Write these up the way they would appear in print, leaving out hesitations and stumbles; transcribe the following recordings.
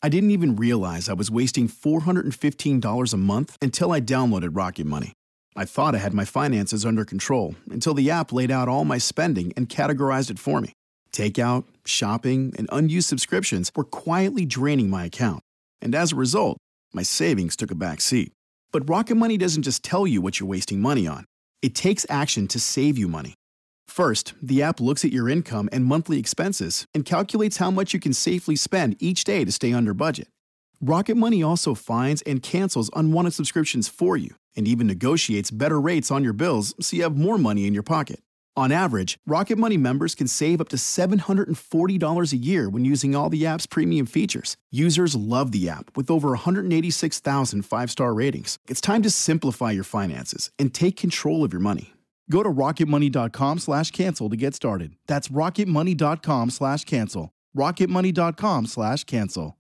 I didn't even realize I was wasting $415 a month until I downloaded Rocket Money. I thought I had my finances under control until the app laid out all my spending and categorized it for me. Takeout, shopping, and unused subscriptions were quietly draining my account. And as a result, my savings took a back seat. But Rocket Money doesn't just tell you what you're wasting money on. It takes action to save you money. First, the app looks at your income and monthly expenses and calculates how much you can safely spend each day to stay under budget. Rocket Money also finds and cancels unwanted subscriptions for you and even negotiates better rates on your bills so you have more money in your pocket. On average, Rocket Money members can save up to $740 a year when using all the app's premium features. Users love the app with over 186,000 five-star ratings. It's time to simplify your finances and take control of your money. Go to rocketmoney.com/cancel to get started. That's rocketmoney.com/cancel. rocketmoney.com/cancel.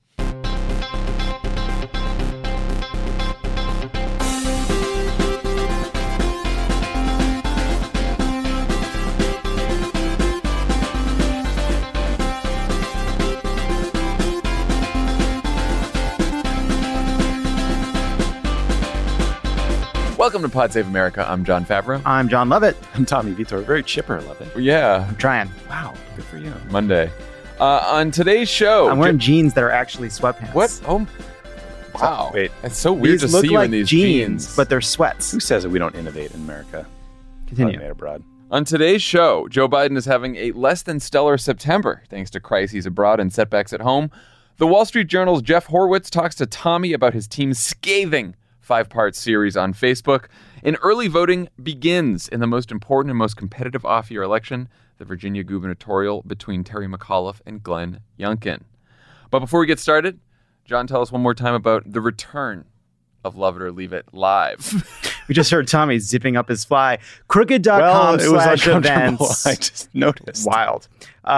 Welcome to Pod Save America. I'm John Favreau. I'm John Lovett. I'm Tommy Vitor. Very chipper, Lovett. Yeah. I'm trying. Wow, good for you. Monday. On today's show... I'm wearing jeans that are actually sweatpants. What? Oh, wow. Wait. That's so weird to look see you like in these jeans, but they're sweats. Who says that we don't innovate in America? Continue. Made abroad. On today's show, Joe Biden is having a less than stellar September, thanks to crises abroad and setbacks at home. The Wall Street Journal's Jeff Horwitz talks to Tommy about his team's scathing 5-part series on Facebook. And early voting begins in the most important and most competitive off-year election, the Virginia gubernatorial between Terry McAuliffe and Glenn Youngkin. But before we get started, John, tell us one more time about the return of Love It or Leave It live. We just heard Tommy zipping up his fly. Crooked.com/events. I just noticed. Wild.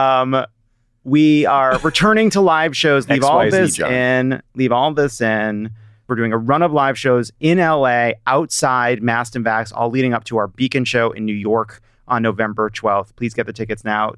We are returning to live shows. Leave all this in. We're doing a run of live shows in LA, outside Masked and Vaxxed, all leading up to our Beacon show in New York on November 12th. Please get the tickets now.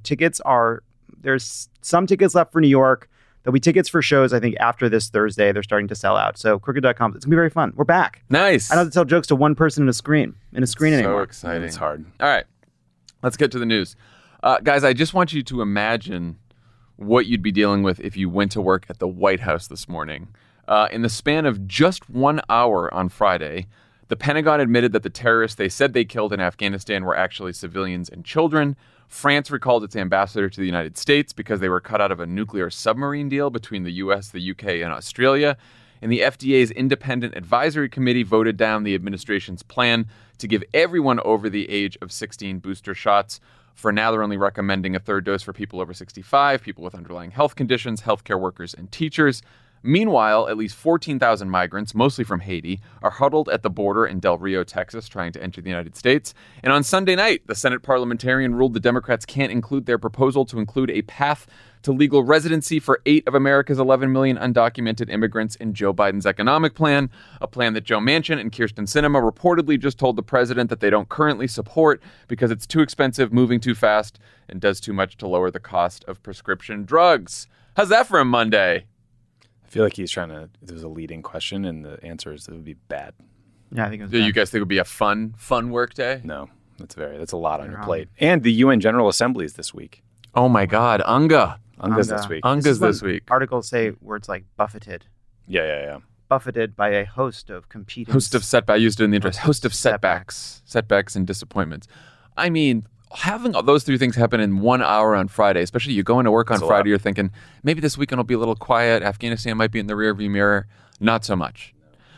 There's some tickets left for New York. There'll be tickets for shows, I think, after this Thursday. They're starting to sell out. So crooked.com. It's going to be very fun. We're back. Nice. I don't have to tell jokes to one person in a screen anymore. So exciting. It's hard. All right. Let's get to the news. Guys, I just want you to imagine what you'd be dealing with if you went to work at the White House this morning. In the span of just 1 hour on Friday, the Pentagon admitted that the terrorists they said they killed in Afghanistan were actually civilians and children. France recalled its ambassador to the United States because they were cut out of a nuclear submarine deal between the U.S., the UK, and Australia. And the FDA's Independent Advisory Committee voted down the administration's plan to give everyone over the age of 16 booster shots. For now, they're only recommending a third dose for people over 65, people with underlying health conditions, healthcare workers, and teachers. Meanwhile, at least 14,000 migrants, mostly from Haiti, are huddled at the border in Del Rio, Texas, trying to enter the United States. And on Sunday night, the Senate parliamentarian ruled the Democrats can't include their proposal to include a path to legal residency for 8 of America's 11 million undocumented immigrants in Joe Biden's economic plan, a plan that Joe Manchin and Kyrsten Sinema reportedly just told the president that they don't currently support because it's too expensive, moving too fast, and does too much to lower the cost of prescription drugs. How's that for a Monday? I feel like he's trying to, there's a leading question, and the answer is it would be bad. Yeah, I think it was Do bad. you guys think it would be a fun work day? No, that's a lot on your plate. And the UN General Assembly is this week. Oh my God, UNGA's this week. UNGA's this week. Articles say words like buffeted. Yeah. Buffeted by a host of competing... Host of setbacks. I used it in the interest. Host of setbacks. Setbacks and disappointments. I mean, having those three things happen in 1 hour on Friday, especially you go into work on Friday, you're thinking, maybe this weekend will be a little quiet. Afghanistan might be in the rearview mirror. Not so much.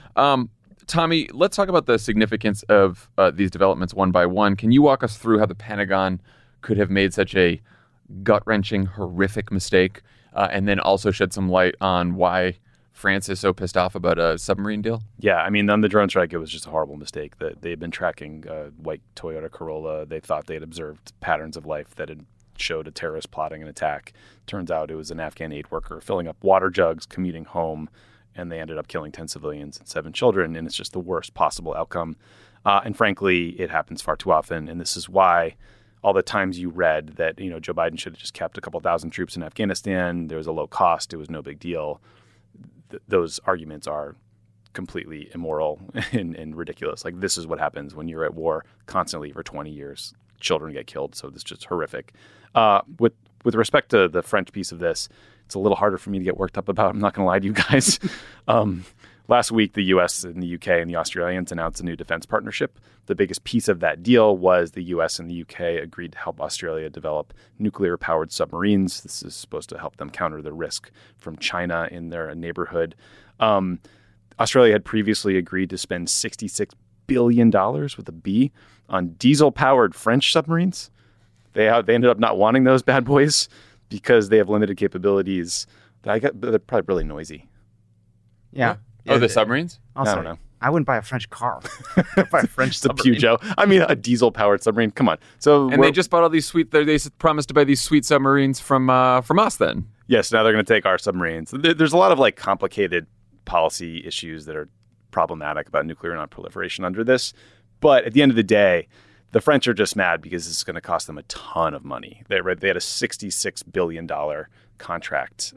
Tommy, let's talk about the significance of these developments one by one. Can you walk us through how the Pentagon could have made such a gut-wrenching, horrific mistake, and then also shed some light on why France is so pissed off about a submarine deal? Yeah, I mean, on the drone strike, it was just a horrible mistake. That they had been tracking a white Toyota Corolla. They thought they had observed patterns of life that had showed a terrorist plotting an attack. Turns out it was an Afghan aid worker filling up water jugs, commuting home, and they ended up killing 10 civilians and 7 children, and it's just the worst possible outcome. And frankly, it happens far too often, and this is why all the times you read that, Joe Biden should have just kept a couple thousand troops in Afghanistan. There was a low cost. It was no big deal. Those arguments are completely immoral and ridiculous. Like, this is what happens when you're at war constantly for 20 years. Children get killed. So this is just horrific. With respect to the French piece of this, it's a little harder for me to get worked up about. I'm not going to lie to you guys. Last week, the U.S. and the U.K. and the Australians announced a new defense partnership. The biggest piece of that deal was the U.S. and the U.K. agreed to help Australia develop nuclear-powered submarines. This is supposed to help them counter the risk from China in their neighborhood. Australia had previously agreed to spend $66 billion with a B on diesel-powered French submarines. They ended up not wanting those bad boys because they have limited capabilities. They're probably really noisy. Yeah. Oh, the submarines? Also, I don't know. I wouldn't buy a French car. I'd buy a French submarine. Peugeot. I mean, a diesel-powered submarine. Come on. And they just bought all these they promised to buy these sweet submarines from us then. Yes, now they're going to take our submarines. There's a lot of complicated policy issues that are problematic about nuclear non-proliferation under this. But at the end of the day, the French are just mad because it's going to cost them a ton of money. They had a $66 billion contract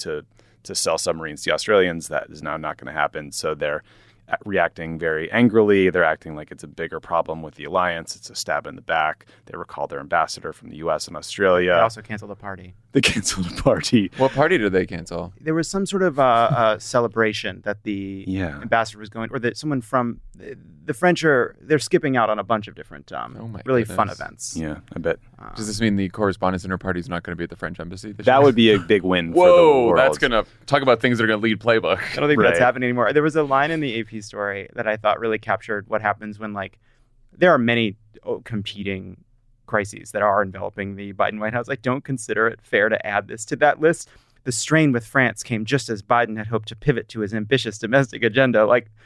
to sell submarines to the Australians. That is now not going to happen. So they're reacting very angrily. They're acting like it's a bigger problem with the alliance. It's a stab in the back. They recalled their ambassador from the U.S. and Australia. They also canceled a party. They canceled a party. What party did they cancel? There was some sort of celebration that the ambassador was going, or that someone from the French they're skipping out on a bunch of different really fun events. Yeah, I bet. Does this mean the correspondence inter-party is not going to be at the French embassy this year? That would be a big win for the world. That's going to talk about things that are going to lead playbook. I don't think that's happening anymore. There was a line in the AP story that I thought really captured what happens when there are many competing crises that are enveloping the Biden White House. I don't consider it fair to add this to that list. The strain with France came just as Biden had hoped to pivot to his ambitious domestic agenda.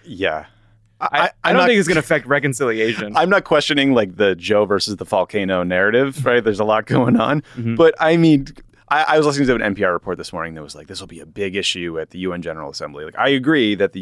I don't think it's going to affect reconciliation. I'm not questioning the Joe versus the volcano narrative, right? There's a lot going on. Mm-hmm. But I mean, I was listening to an NPR report this morning that was this will be a big issue at the UN General Assembly. I agree that the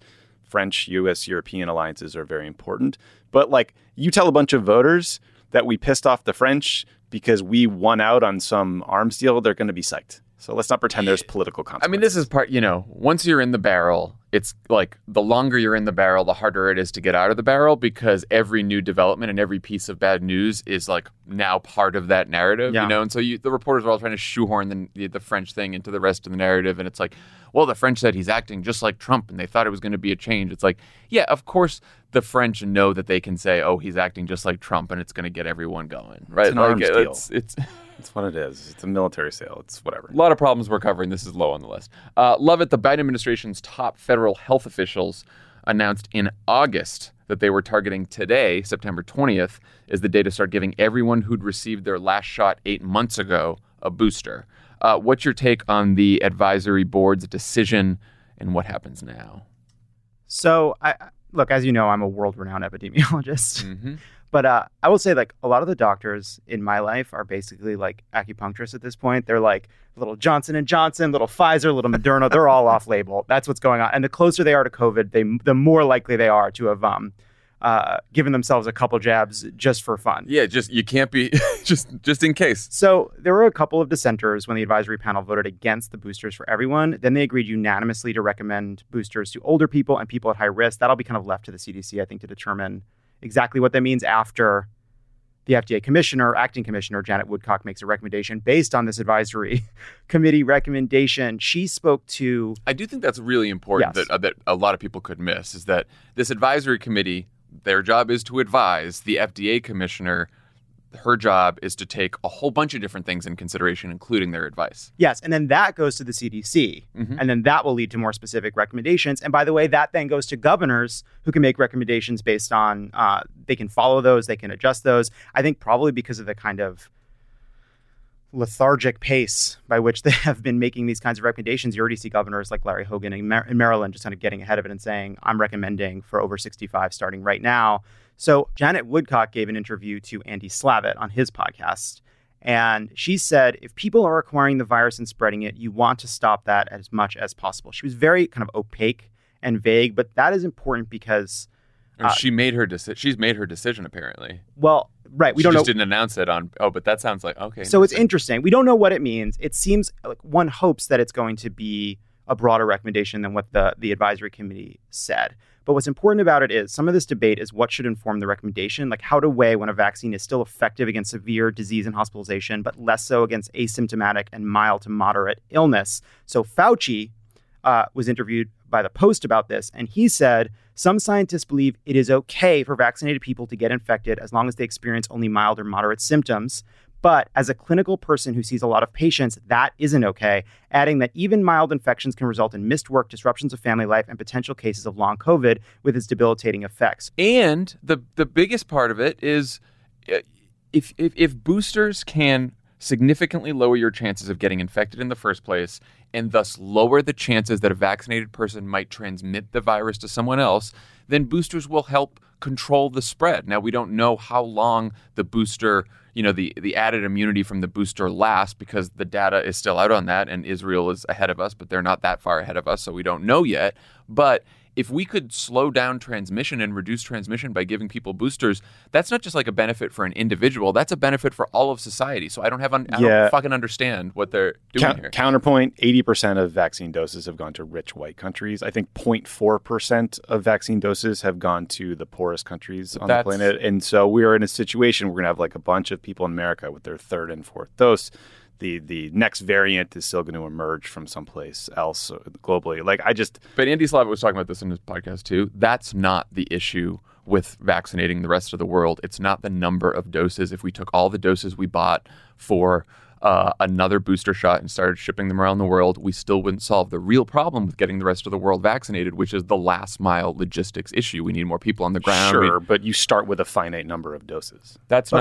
U.S. European alliances are very important. But you tell a bunch of voters that we pissed off the French because we won out on some arms deal, they're going to be psyched. So let's not pretend there's political consequences. I mean, this is part, once you're in the barrel, it's the longer you're in the barrel, the harder it is to get out of the barrel because every new development and every piece of bad news is now part of that narrative, And so the reporters are all trying to shoehorn the French thing into the rest of the narrative. And it's well, the French said he's acting just like Trump and they thought it was going to be a change. It's yeah, of course the French know that they can say, oh, he's acting just like Trump and it's going to get everyone going, right? It's an arms deal. It's what it is. It's a military sale. It's whatever. A lot of problems we're covering. This is low on the list. Lovett, the Biden administration's top federal health officials announced in August that they were targeting today, September 20th, is the day to start giving everyone who'd received their last shot 8 months ago a booster. What's your take on the advisory board's decision and what happens now? So, look, as you know, I'm a world-renowned epidemiologist. Mm-hmm. But I will say, a lot of the doctors in my life are basically acupuncturists at this point. They're little Johnson & Johnson, little Pfizer, little Moderna. They're all off-label. That's what's going on. And the closer they are to COVID, the more likely they are to have given themselves a couple jabs just for fun. Yeah, you can't be just in case. So there were a couple of dissenters when the advisory panel voted against the boosters for everyone. Then they agreed unanimously to recommend boosters to older people and people at high risk. That'll be kind of left to the CDC, I think, to determine exactly what that means after the FDA acting commissioner, Janet Woodcock, makes a recommendation based on this advisory committee recommendation. She spoke to... I do think that's really important that a lot of people could miss, is that this advisory committee, their job is to advise the FDA commissioner. Her job is to take a whole bunch of different things in consideration, including their advice. Yes, and then that goes to the CDC, and then that will lead to more specific recommendations. And by the way, that then goes to governors who can make recommendations based on, they can follow those, they can adjust those. I think probably because of the kind of lethargic pace by which they have been making these kinds of recommendations, you already see governors like Larry Hogan in Maryland just kind of getting ahead of it and saying, I'm recommending for over 65 starting right now. So Janet Woodcock gave an interview to Andy Slavitt on his podcast, and she said, if people are acquiring the virus and spreading it, you want to stop that as much as possible. She was very kind of opaque and vague, but that is important because... She's made her decision, apparently. Well, Right. We she don't just know. didn't announce it on. Oh, but that sounds like okay. So it's interesting. We don't know what it means. It seems like one hopes that it's going to be a broader recommendation than what the advisory committee said. But what's important about it is some of this debate is what should inform the recommendation, like how to weigh when a vaccine is still effective against severe disease and hospitalization, but less so against asymptomatic and mild to moderate illness. So Fauci was interviewed by The Post about this, and he said, some scientists believe it is okay for vaccinated people to get infected as long as they experience only mild or moderate symptoms. But as a clinical person who sees a lot of patients, that isn't okay, adding that even mild infections can result in missed work, disruptions of family life, and potential cases of long COVID with its debilitating effects. And the biggest part of it is if boosters can significantly lower your chances of getting infected in the first place and thus lower the chances that a vaccinated person might transmit the virus to someone else, then boosters will help control the spread. Now, we don't know how long the booster, the added immunity from the booster lasts because the data is still out on that, and Israel is ahead of us, but they're not that far ahead of us, so we don't know yet. But if we could slow down transmission and reduce transmission by giving people boosters, that's not just like a benefit for an individual. That's a benefit for all of society. So I don't fucking understand what they're doing here. Counterpoint, 80% of vaccine doses have gone to rich white countries. I think 0.4% of vaccine doses have gone to the poorest countries on the planet. And so we are in a situation where we're going to have like a bunch of people in America with their third and fourth dose. The next variant is still going to emerge from someplace else globally. But Andy Slavitt was talking about this in his podcast too. That's not the issue with vaccinating the rest of the world. It's not the number of doses. If we took all the doses we bought for another booster shot and started shipping them around the world, we still wouldn't solve the real problem with getting the rest of the world vaccinated, which is the last mile logistics issue. We need more people on the ground. Sure, but you start with a finite number of doses.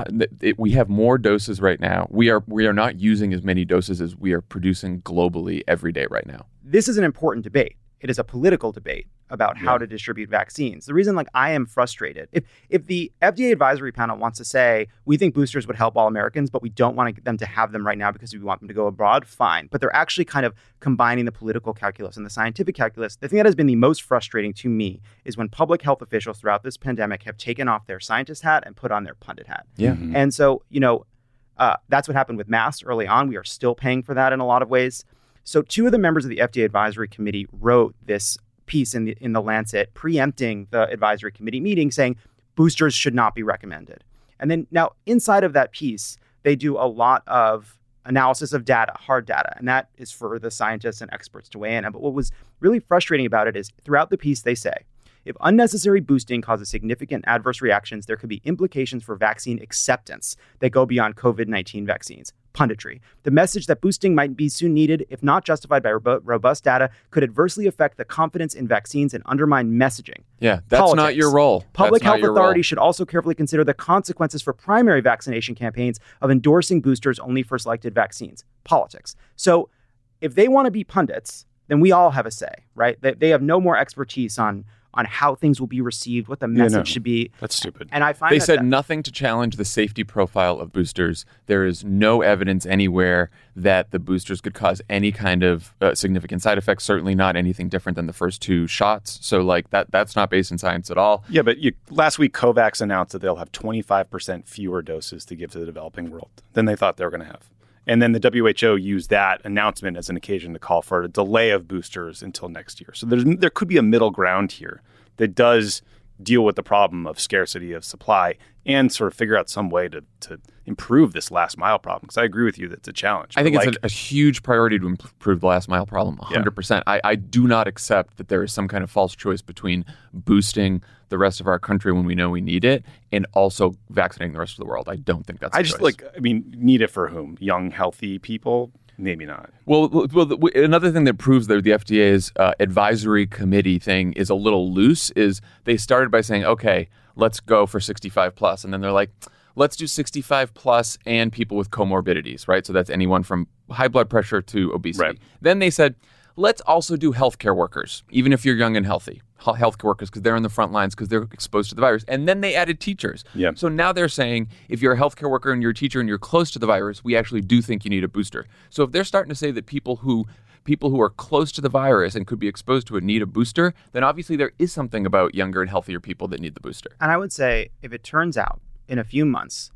We have more doses right now. We are not using as many doses as we are producing globally every day right now. This is an important debate. It is a political debate about how to distribute vaccines. The reason I am frustrated, if the FDA advisory panel wants to say, we think boosters would help all Americans, but we don't want them to have them right now because we want them to go abroad, fine. But they're actually kind of combining the political calculus and the scientific calculus. The thing that has been the most frustrating to me is when public health officials throughout this pandemic have taken off their scientist hat and put on their pundit hat. Yeah. Mm-hmm. And so, that's what happened with masks early on. We are still paying for that in a lot of ways. So two of the members of the FDA advisory committee wrote this piece in the Lancet preempting the advisory committee meeting saying boosters should not be recommended. And then now inside of that piece, they do a lot of analysis of data, hard data, and that is for the scientists and experts to weigh in. But what was really frustrating about it is throughout the piece, they say, if unnecessary boosting causes significant adverse reactions, there could be implications for vaccine acceptance that go beyond COVID-19 vaccines. Punditry. The message that boosting might be soon needed, if not justified by robust data, could adversely affect the confidence in vaccines and undermine messaging. Yeah, that's not your role. Public health authorities should also carefully consider the consequences for primary vaccination campaigns of endorsing boosters only for selected vaccines. Politics. So if they want to be pundits, then we all have a say, right? They have no more expertise on how things will be received, what the message should be. That's stupid. And I find they said nothing to challenge the safety profile of boosters. There is no evidence anywhere that the boosters could cause any kind of significant side effects, certainly not anything different than the first two shots. So that's not based in science at all. Yeah, but last week COVAX announced that they'll have 25% fewer doses to give to the developing world than they thought they were going to have. And then the WHO used that announcement as an occasion to call for a delay of boosters until next year. So there could be a middle ground here that does deal with the problem of scarcity of supply and sort of figure out some way to improve this last mile problem. Because I agree with you that it's a challenge. I think it's a huge priority to improve the last mile problem, 100%. Yeah. I do not accept that there is some kind of false choice between boosting the rest of our country when we know we need it and also vaccinating the rest of the world. I don't think that's a choice. Need it for whom? Young, healthy people? Maybe not. Well, another thing that proves that the FDA's advisory committee thing is a little loose is they started by saying, okay, let's go for 65 plus. And then they're like, let's do 65 plus and people with comorbidities, right? So that's anyone from high blood pressure to obesity. Right. Then they said, let's also do healthcare workers, even if you're young and healthy. Healthcare workers, because they're in the front lines, because they're exposed to the virus. And then they added teachers. Yeah. So now they're saying, if you're a healthcare worker and you're a teacher and you're close to the virus, we actually do think you need a booster. So if they're starting to say that people who are close to the virus and could be exposed to it need a booster, then obviously there is something about younger and healthier people that need the booster. And I would say, if it turns out in a few months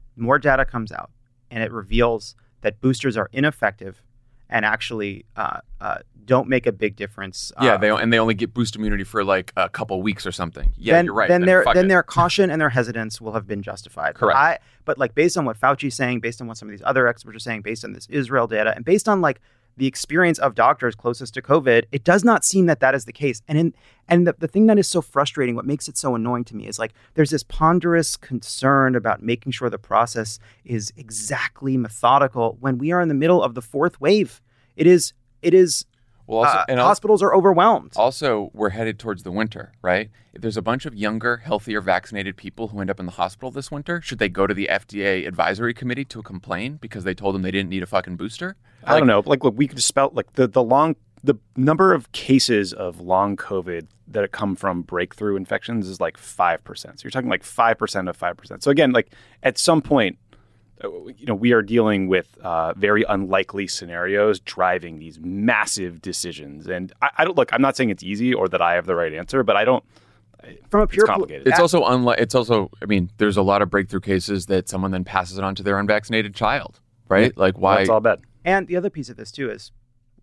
more data comes out and it reveals that boosters are ineffective and actually don't make a big difference. They only get boost immunity for like a couple weeks or something. Yeah, you're right. Then their caution and their hesitance will have been justified. Correct. But like based on what Fauci's saying, based on what some of these other experts are saying, based on this Israel data, and based on like the experience of doctors closest to COVID, it does not seem that is the case. And the thing that is so frustrating, what makes it so annoying to me is like there's this ponderous concern about making sure the process is exactly methodical when we are in the middle of the fourth wave. It is. Well, hospitals are overwhelmed. Also, we're headed towards the winter, right? If there's a bunch of younger, healthier, vaccinated people who end up in the hospital this winter, should they go to the FDA advisory committee to complain because they told them they didn't need a fucking booster? I don't know. Like, look, we could spell like the number of cases of long COVID that come from breakthrough infections is like 5%. So you're talking like 5% of 5%. So again, like at some point, we are dealing with very unlikely scenarios driving these massive decisions. And I don't look. I'm not saying it's easy or that I have the right answer, but I don't. From a pure, it's complicated. It's also I mean, there's a lot of breakthrough cases that someone then passes it on to their unvaccinated child, right? Yeah, like why? That's all bad. And the other piece of this too is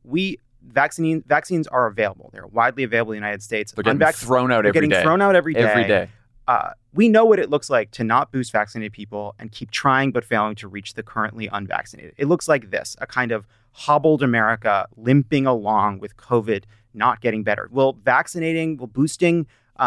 vaccines are available. They're widely available in the United States. They're getting thrown out every day. Thrown out every day. Every day. We know what it looks like to not boost vaccinated people and keep trying but failing to reach the currently unvaccinated. It looks like this, a kind of hobbled America limping along with COVID not getting better. Will boosting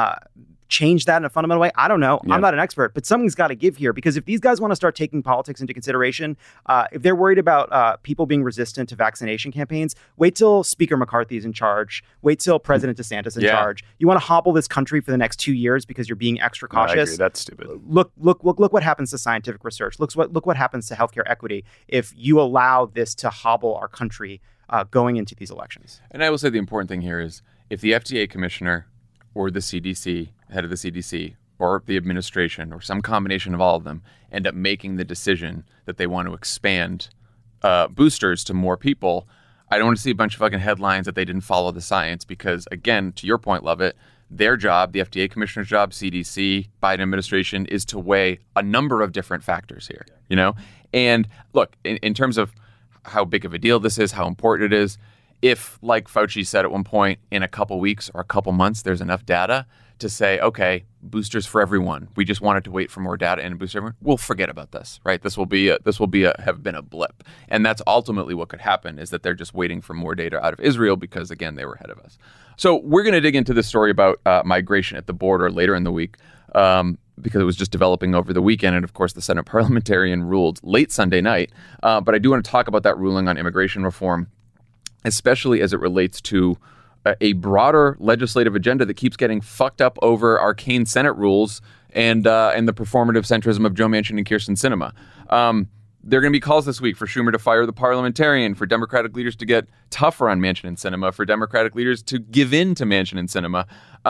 change that in a fundamental way? I don't know. Yeah. I'm not an expert, but something's got to give here because if these guys want to start taking politics into consideration, if they're worried about people being resistant to vaccination campaigns, wait till Speaker McCarthy is in charge. Wait till President DeSantis is in charge. You want to hobble this country for the next 2 years because you're being extra cautious. I agree. That's stupid. Look what happens to scientific research. Look what happens to healthcare equity if you allow this to hobble our country going into these elections. And I will say the important thing here is if the FDA commissioner or the CDC, head of the CDC, or the administration, or some combination of all of them, end up making the decision that they want to expand boosters to more people, I don't want to see a bunch of fucking headlines that they didn't follow the science because, again, to your point, Lovett, their job, the FDA commissioner's job, CDC, Biden administration, is to weigh a number of different factors here, And look, in terms of how big of a deal this is, how important it is, if, like Fauci said at one point, in a couple weeks or a couple months, there's enough data to say, okay, boosters for everyone. We just wanted to wait for more data and boost everyone. We'll forget about this, right? This will have been a blip, and that's ultimately what could happen is that they're just waiting for more data out of Israel because again they were ahead of us. So we're going to dig into this story about migration at the border later in the week. Because it was just developing over the weekend. And of course, the Senate parliamentarian ruled late Sunday night. But I do want to talk about that ruling on immigration reform, especially as it relates to a broader legislative agenda that keeps getting fucked up over arcane Senate rules and the performative centrism of Joe Manchin and Kyrsten Sinema. There are going to be calls this week for Schumer to fire the parliamentarian, for Democratic leaders to get tougher on Manchin and Sinema, for Democratic leaders to give in to Manchin and Sinema.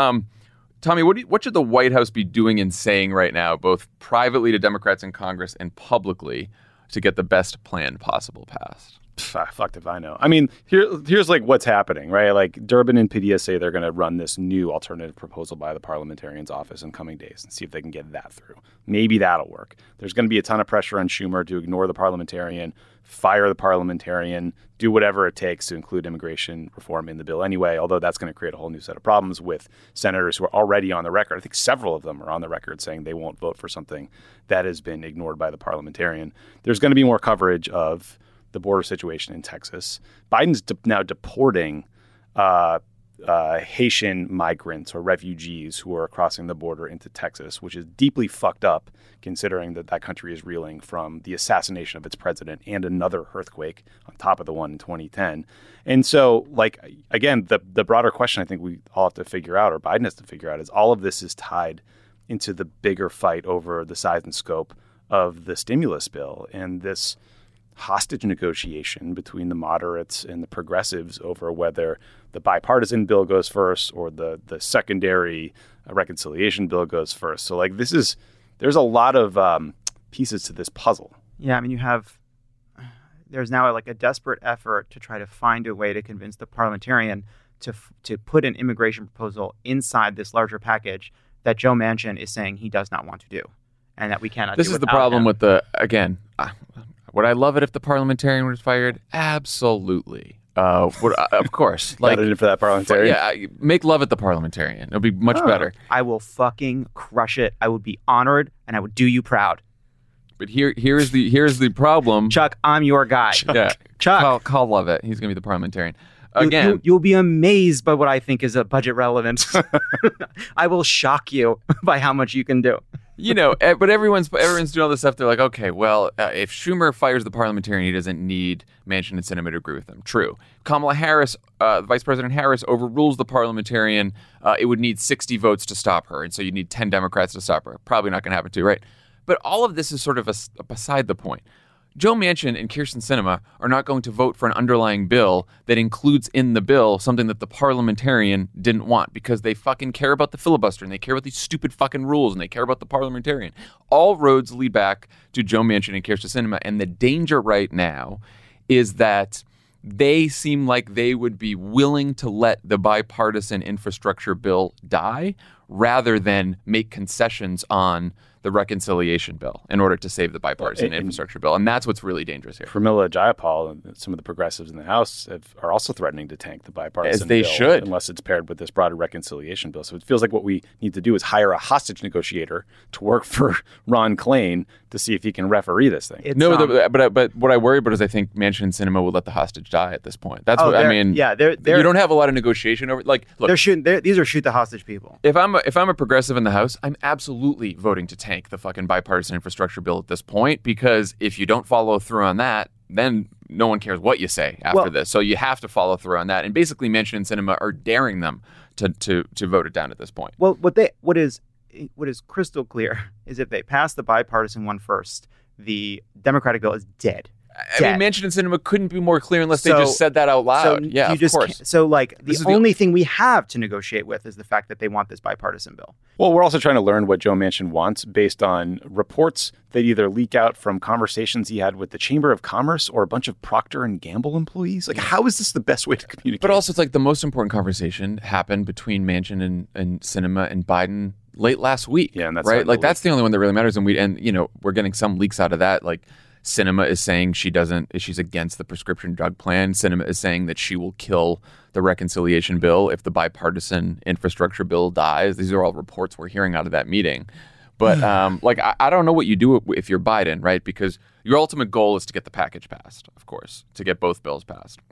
Tommy, what should the White House be doing and saying right now, both privately to Democrats in Congress and publicly, to get the best plan possible passed? Fucked if I know. I mean, here's like what's happening, right? Like Durbin and Padilla say they're going to run this new alternative proposal by the parliamentarian's office in coming days and see if they can get that through. Maybe that'll work. There's going to be a ton of pressure on Schumer to ignore the parliamentarian, fire the parliamentarian, do whatever it takes to include immigration reform in the bill anyway, although that's going to create a whole new set of problems with senators who are already on the record. I think several of them are on the record saying they won't vote for something that has been ignored by the parliamentarian. There's going to be more coverage of the border situation in Texas. Biden's now deporting Haitian migrants or refugees who are crossing the border into Texas, which is deeply fucked up considering that country is reeling from the assassination of its president and another earthquake on top of the one in 2010. And so, like, again, the broader question I think we all have to figure out, or Biden has to figure out, is all of this is tied into the bigger fight over the size and scope of the stimulus bill and this hostage negotiation between the moderates and the progressives over whether the bipartisan bill goes first or the secondary reconciliation bill goes first. So like there's a lot of pieces to this puzzle. Yeah, I mean there's now like a desperate effort to try to find a way to convince the parliamentarian to put an immigration proposal inside this larger package that Joe Manchin is saying he does not want to do. and that we cannot This do is the without problem him. with would I love it if the parliamentarian was fired? Absolutely. Of course. Got it in for that parliamentarian? Make love at the parliamentarian. It'll be much better. I will fucking crush it. I would be honored, and I would do you proud. But here's the problem. Chuck, I'm your guy. Yeah. Chuck. Call Lovett. He's going to be the parliamentarian. Again, You'll be amazed by what I think is a budget relevance. I will shock you by how much you can do. But everyone's doing all this stuff. They're like, okay, well, if Schumer fires the parliamentarian, he doesn't need Manchin and Sinema to agree with him. True. Kamala Harris, Vice President Harris, overrules the parliamentarian. It would need 60 votes to stop her, and so you need 10 Democrats to stop her. Probably not going to happen too, right? But all of this is sort of beside the point. Joe Manchin and Kyrsten Sinema are not going to vote for an underlying bill that includes in the bill something that the parliamentarian didn't want because they fucking care about the filibuster and they care about these stupid fucking rules and they care about the parliamentarian. All roads lead back to Joe Manchin and Kyrsten Sinema, and the danger right now is that they seem like they would be willing to let the bipartisan infrastructure bill die rather than make concessions on the reconciliation bill in order to save the bipartisan infrastructure bill. And that's what's really dangerous here. Pramila Jayapal and some of the progressives in the House are also threatening to tank the bipartisan bill. As they should. Unless it's paired with this broader reconciliation bill. So it feels like what we need to do is hire a hostage negotiator to work for Ron Klain to see if he can referee this thing. But what I worry about is I think Manchin and Sinema will let the hostage die at this point. That's what I mean. Yeah, you don't have a lot of negotiation over. Like, look, these are shoot the hostage people. If I'm a progressive in the House, I'm absolutely voting to tank the fucking bipartisan infrastructure bill at this point, because if you don't follow through on that, then no one cares what you say after this. So you have to follow through on that. And basically, Manchin and Sinema are daring them to vote it down at this point. Well, what is crystal clear is if they pass the bipartisan one first, the Democratic bill is dead. I mean, Manchin and Sinema couldn't be more clear unless they just said that out loud. Of course. So, the only thing we have to negotiate with is the fact that they want this bipartisan bill. Well, we're also trying to learn what Joe Manchin wants based on reports that either leak out from conversations he had with the Chamber of Commerce or a bunch of Procter & Gamble employees. Like, how is this the best way to communicate? But also, it's like the most important conversation happened between Manchin and Sinema and Biden late last week. Yeah, and that's right. Like, that's the only one that really matters. And we're getting some leaks out of that. Like, Sinema is saying she's against the prescription drug plan. Sinema is saying that she will kill the reconciliation bill if the bipartisan infrastructure bill dies. These are all reports we're hearing out of that meeting. But I don't know what you do if you're Biden, right? Because your ultimate goal is to get the package passed, of course, to get both bills passed.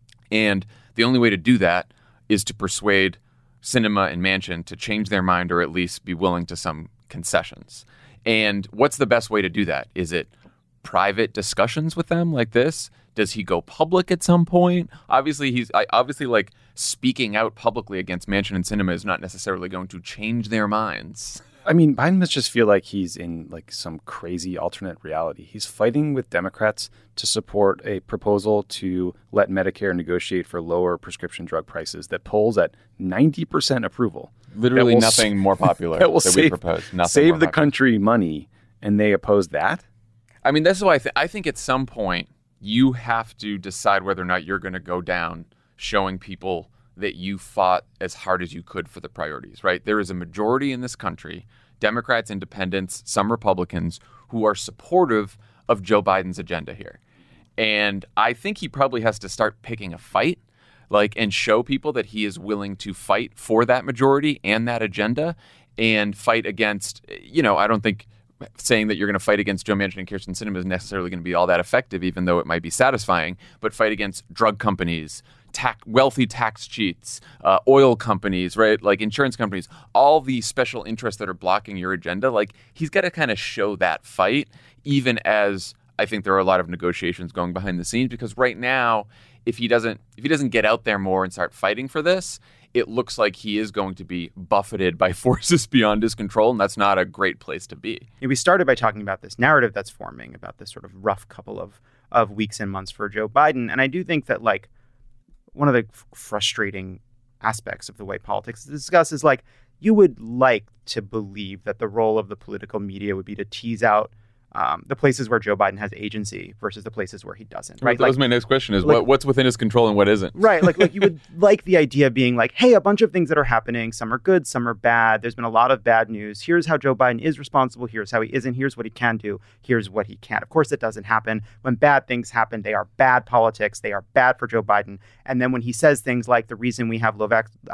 And the only way to do that is to persuade Sinema and Manchin to change their mind or at least be willing to some concessions. And what's the best way to do that? Is it private discussions with them like this? Does he go public at some point? Obviously, like speaking out publicly against Manchin and Sinema is not necessarily going to change their minds. I mean, Biden must just feel like he's in like some crazy alternate reality. He's fighting with Democrats to support a proposal to let Medicare negotiate for lower prescription drug prices that polls at 90% approval. Literally nothing more popular that will we propose. Save the country money, and they oppose that? I mean, that's why I think at some point you have to decide whether or not you're going to go down showing people that you fought as hard as you could for the priorities, right? There is a majority in this country, Democrats, independents, some Republicans, who are supportive of Joe Biden's agenda here. And I think he probably has to start picking a fight, and show people that he is willing to fight for that majority and that agenda and fight against, I don't think saying that you're going to fight against Joe Manchin and Kyrsten Sinema is necessarily going to be all that effective, even though it might be satisfying, but fight against drug companies, wealthy tax cheats, oil companies, right? Like insurance companies, all the special interests that are blocking your agenda. Like, he's got to kind of show that fight, even as I think there are a lot of negotiations going behind the scenes, because right now, if he doesn't get out there more and start fighting for this, it looks like he is going to be buffeted by forces beyond his control, and that's not a great place to be. We started by talking about this narrative that's forming about this sort of rough couple of weeks and months for Joe Biden. And I do think that, like, one of the frustrating aspects of the way politics is discussed is, like, you would like to believe that the role of the political media would be to tease out the places where Joe Biden has agency versus the places where he doesn't. Right. That was my next question: is what's within his control and what isn't? Right. Like you would like the idea being like, hey, a bunch of things that are happening. Some are good, some are bad. There's been a lot of bad news. Here's how Joe Biden is responsible. Here's how he isn't. Here's what he can do. Here's what he can't. Of course, it doesn't happen. When bad things happen, they are bad politics. They are bad for Joe Biden. And then when he says things like the reason we have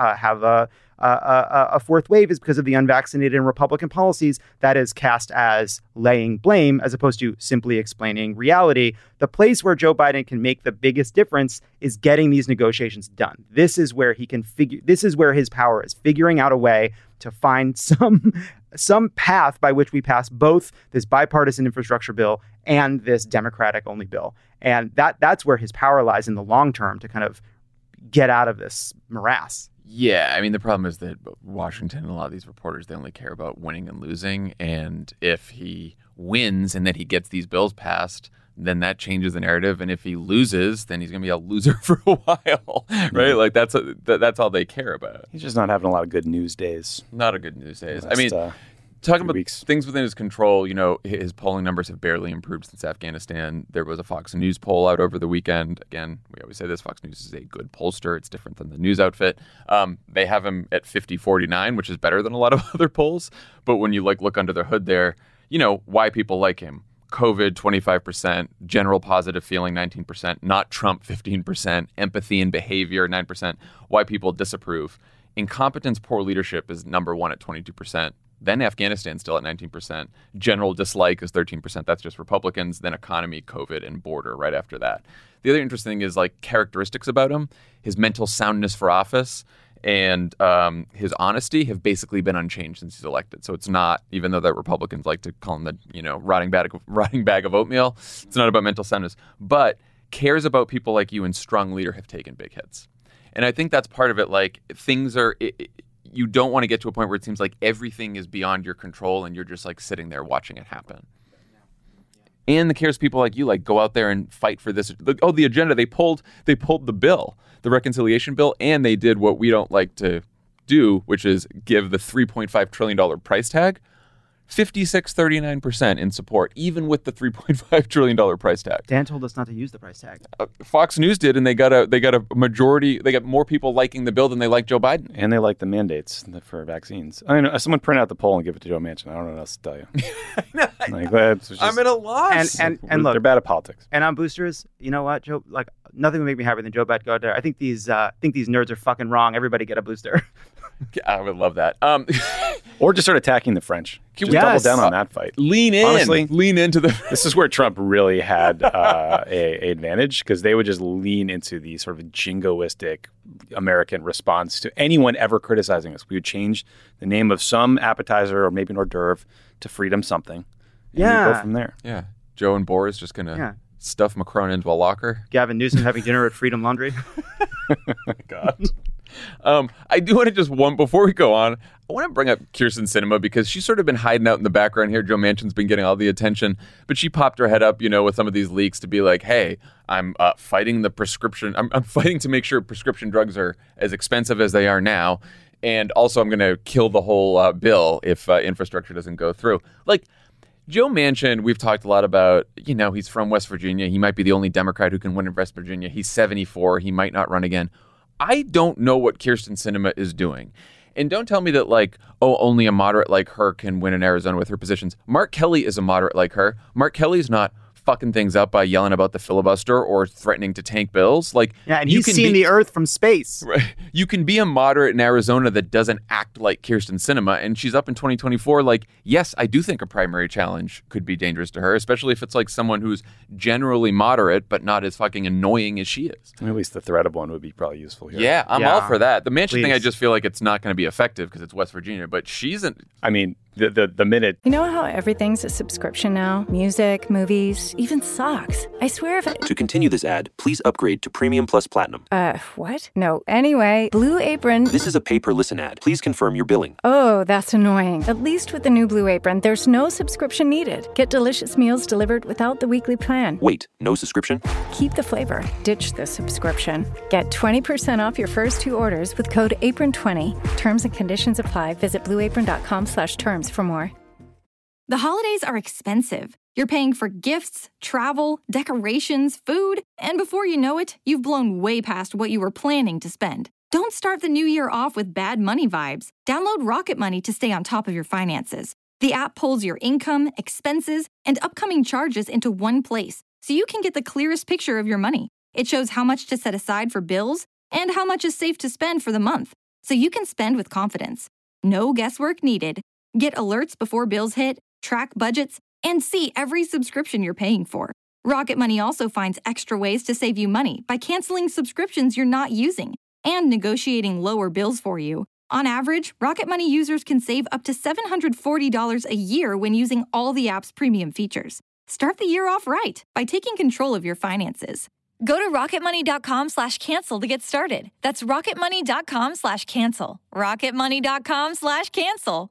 a fourth wave is because of the unvaccinated and Republican policies, that is cast as laying blame as opposed to simply explaining reality. The place where Joe Biden can make the biggest difference is getting these negotiations done. This is where he can this is where his power is, figuring out a way to find some path by which we pass both this bipartisan infrastructure bill and this Democratic only bill. And that's where his power lies in the long term to kind of get out of this morass. Yeah, I mean, the problem is that Washington and a lot of these reporters, they only care about winning and losing. And if he wins and then he gets these bills passed, then that changes the narrative. And if he loses, then he's going to be a loser for a while, right? Like that's all they care about. He's just not having a lot of good news days. Not a good news days. I mean, talking about things within his control, you know, his polling numbers have barely improved since Afghanistan. There was a Fox News poll out over the weekend. Again, we always say this, Fox News is a good pollster. It's different than the news outfit. They have him at 50-49, which is better than a lot of other polls. But when you look under the hood there, you know, why people like him. COVID, 25%, general positive feeling, 19%, not Trump, 15%, empathy and behavior, 9%, why people disapprove. Incompetence, poor leadership is number one at 22%. Then Afghanistan still at 19%. General dislike is 13%. That's just Republicans. Then economy, COVID, and border right after that. The other interesting thing is like characteristics about him. His mental soundness for office and his honesty have basically been unchanged since he's elected. So it's not, even though the Republicans like to call him the, you know, rotting bag of oatmeal, it's not about mental soundness, but cares about people like you and strong leader have taken big hits. And I think that's part of it. Like things are... you don't want to get to a point where it seems like everything is beyond your control and you're just like sitting there watching it happen. And the cares people like you like go out there and fight for this. The agenda, they pulled the bill, the reconciliation bill, and they did what we don't like to do, which is give the $3.5 trillion price tag. 56-39% in support, even with the $3.5 trillion price tag. Dan told us not to use the price tag. Fox News did, and they got a majority. They got more people liking the bill than they like Joe Biden, and they like the mandates for vaccines. I mean, someone print out the poll and give it to Joe Manchin. I don't know what else to tell you. I'm at a loss. And look, they're bad at politics. And on boosters, you know what, Joe? Like nothing would make me happier than Joe Biden go out there. I think these nerds are fucking wrong. Everybody get a booster. I would love that. Or just start attacking the French. Can we double down on that fight? Lean in. Honestly, lean into the... This is where Trump really had a advantage, because they would just lean into the sort of jingoistic American response to anyone ever criticizing us. We would change the name of some appetizer or maybe an hors d'oeuvre to freedom something. And we'd go from there. Yeah. Joe and Boris just going to stuff Macron into a locker. Gavin Newsom having dinner at Freedom Laundry. Oh my God. I do want to before we go on, I want to bring up Kyrsten Sinema because she's sort of been hiding out in the background here. Joe Manchin's been getting all the attention, but she popped her head up, you know, with some of these leaks to be like, hey, I'm fighting the prescription. I'm fighting to make sure prescription drugs are as expensive as they are now. And also I'm going to kill the whole bill if infrastructure doesn't go through. Like, Joe Manchin, we've talked a lot about, you know, he's from West Virginia. He might be the only Democrat who can win in West Virginia. He's 74. He might not run again. I don't know what Kyrsten Sinema is doing. And don't tell me that, like, oh, only a moderate like her can win in Arizona with her positions. Mark Kelly is a moderate like her. Mark Kelly's not fucking things up by yelling about the filibuster or threatening to tank bills. Like, yeah, and he's seen the earth from space. Right. You can be a moderate in Arizona that doesn't act like Kyrsten Sinema, and she's up in 2024. Like, yes, I do think a primary challenge could be dangerous to her, especially if it's like someone who's generally moderate but not as fucking annoying as she is. At least the threat of one would be probably useful here. Yeah, I'm all for that. The Manchin thing, I just feel like it's not going to be effective because it's West Virginia, but she's an... I mean, the minute... You know how everything's a subscription now? Music, movies, even socks. I swear if To continue this ad, please upgrade to Premium Plus Platinum. What? No. Anyway, Blue Apron... This is a pay-per-listen ad. Please confirm your billing. Oh, that's annoying. At least with the new Blue Apron, there's no subscription needed. Get delicious meals delivered without the weekly plan. Wait, no subscription? Keep the flavor. Ditch the subscription. Get 20% off your first 2 orders with code APRON20. Terms and conditions apply. Visit blueapron.com/terms for more. The holidays are expensive. You're paying for gifts, travel, decorations, food, and before you know it, you've blown way past what you were planning to spend. Don't start the new year off with bad money vibes. Download Rocket Money to stay on top of your finances. The app pulls your income, expenses, and upcoming charges into one place, so you can get the clearest picture of your money. It shows how much to set aside for bills and how much is safe to spend for the month, so you can spend with confidence. No guesswork needed. Get alerts before bills hit, track budgets, and see every subscription you're paying for. Rocket Money also finds extra ways to save you money by canceling subscriptions you're not using and negotiating lower bills for you. On average, Rocket Money users can save up to $740 a year when using all the app's premium features. Start the year off right by taking control of your finances. Go to rocketmoney.com/cancel to get started. That's rocketmoney.com/cancel. rocketmoney.com/cancel.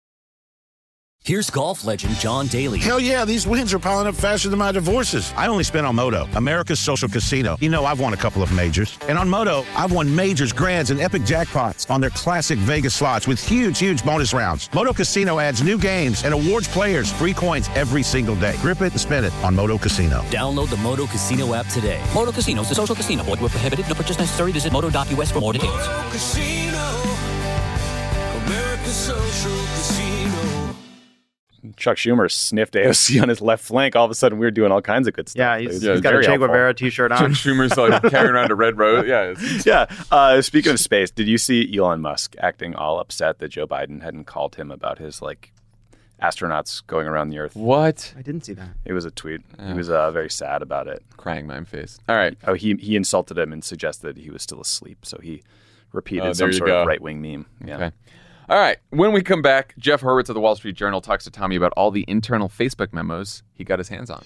Here's golf legend John Daly. Hell yeah, these wins are piling up faster than my divorces. I only spent on Moto, America's social casino. You know, I've won a couple of majors. And on Moto, I've won majors, grands, and epic jackpots on their classic Vegas slots with huge bonus rounds. Moto Casino adds new games and awards players free coins every single day. Grip it and spin it on Moto Casino. Download the Moto Casino app today. Moto Casino is a social casino. Void where prohibited. No purchase necessary. Visit moto.us for more details. Moto Casino, America's social casino. Chuck Schumer sniffed AOC on his left flank. All of a sudden, we were doing all kinds of good stuff. Yeah, he's got a Che Guevara t-shirt on. Chuck Schumer's like carrying around a red rose. Yeah. Yeah. Speaking of space, did you see Elon Musk acting all upset that Joe Biden hadn't called him about his astronauts going around the Earth? What? I didn't see that. It was a tweet. He was very sad about it. Crying mime face. All right. Oh, he insulted him and suggested he was still asleep. So he repeated some sort of right-wing meme. Yeah. Okay. All right. When we come back, Jeff Hurwitz of the Wall Street Journal talks to Tommy about all the internal Facebook memos he got his hands on.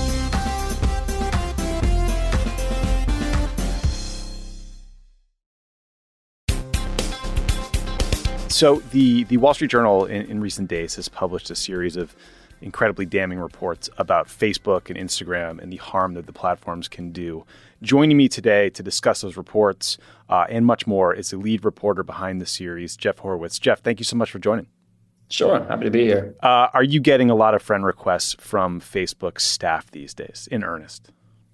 So the Wall Street Journal in recent days has published a series of incredibly damning reports about Facebook and Instagram and the harm that the platforms can do. Joining me today to discuss those reports and much more is the lead reporter behind the series, Jeff Hurwitz. Jeff, thank you so much for joining. Sure. Happy to be here. Are you getting a lot of friend requests from Facebook staff these days, in earnest?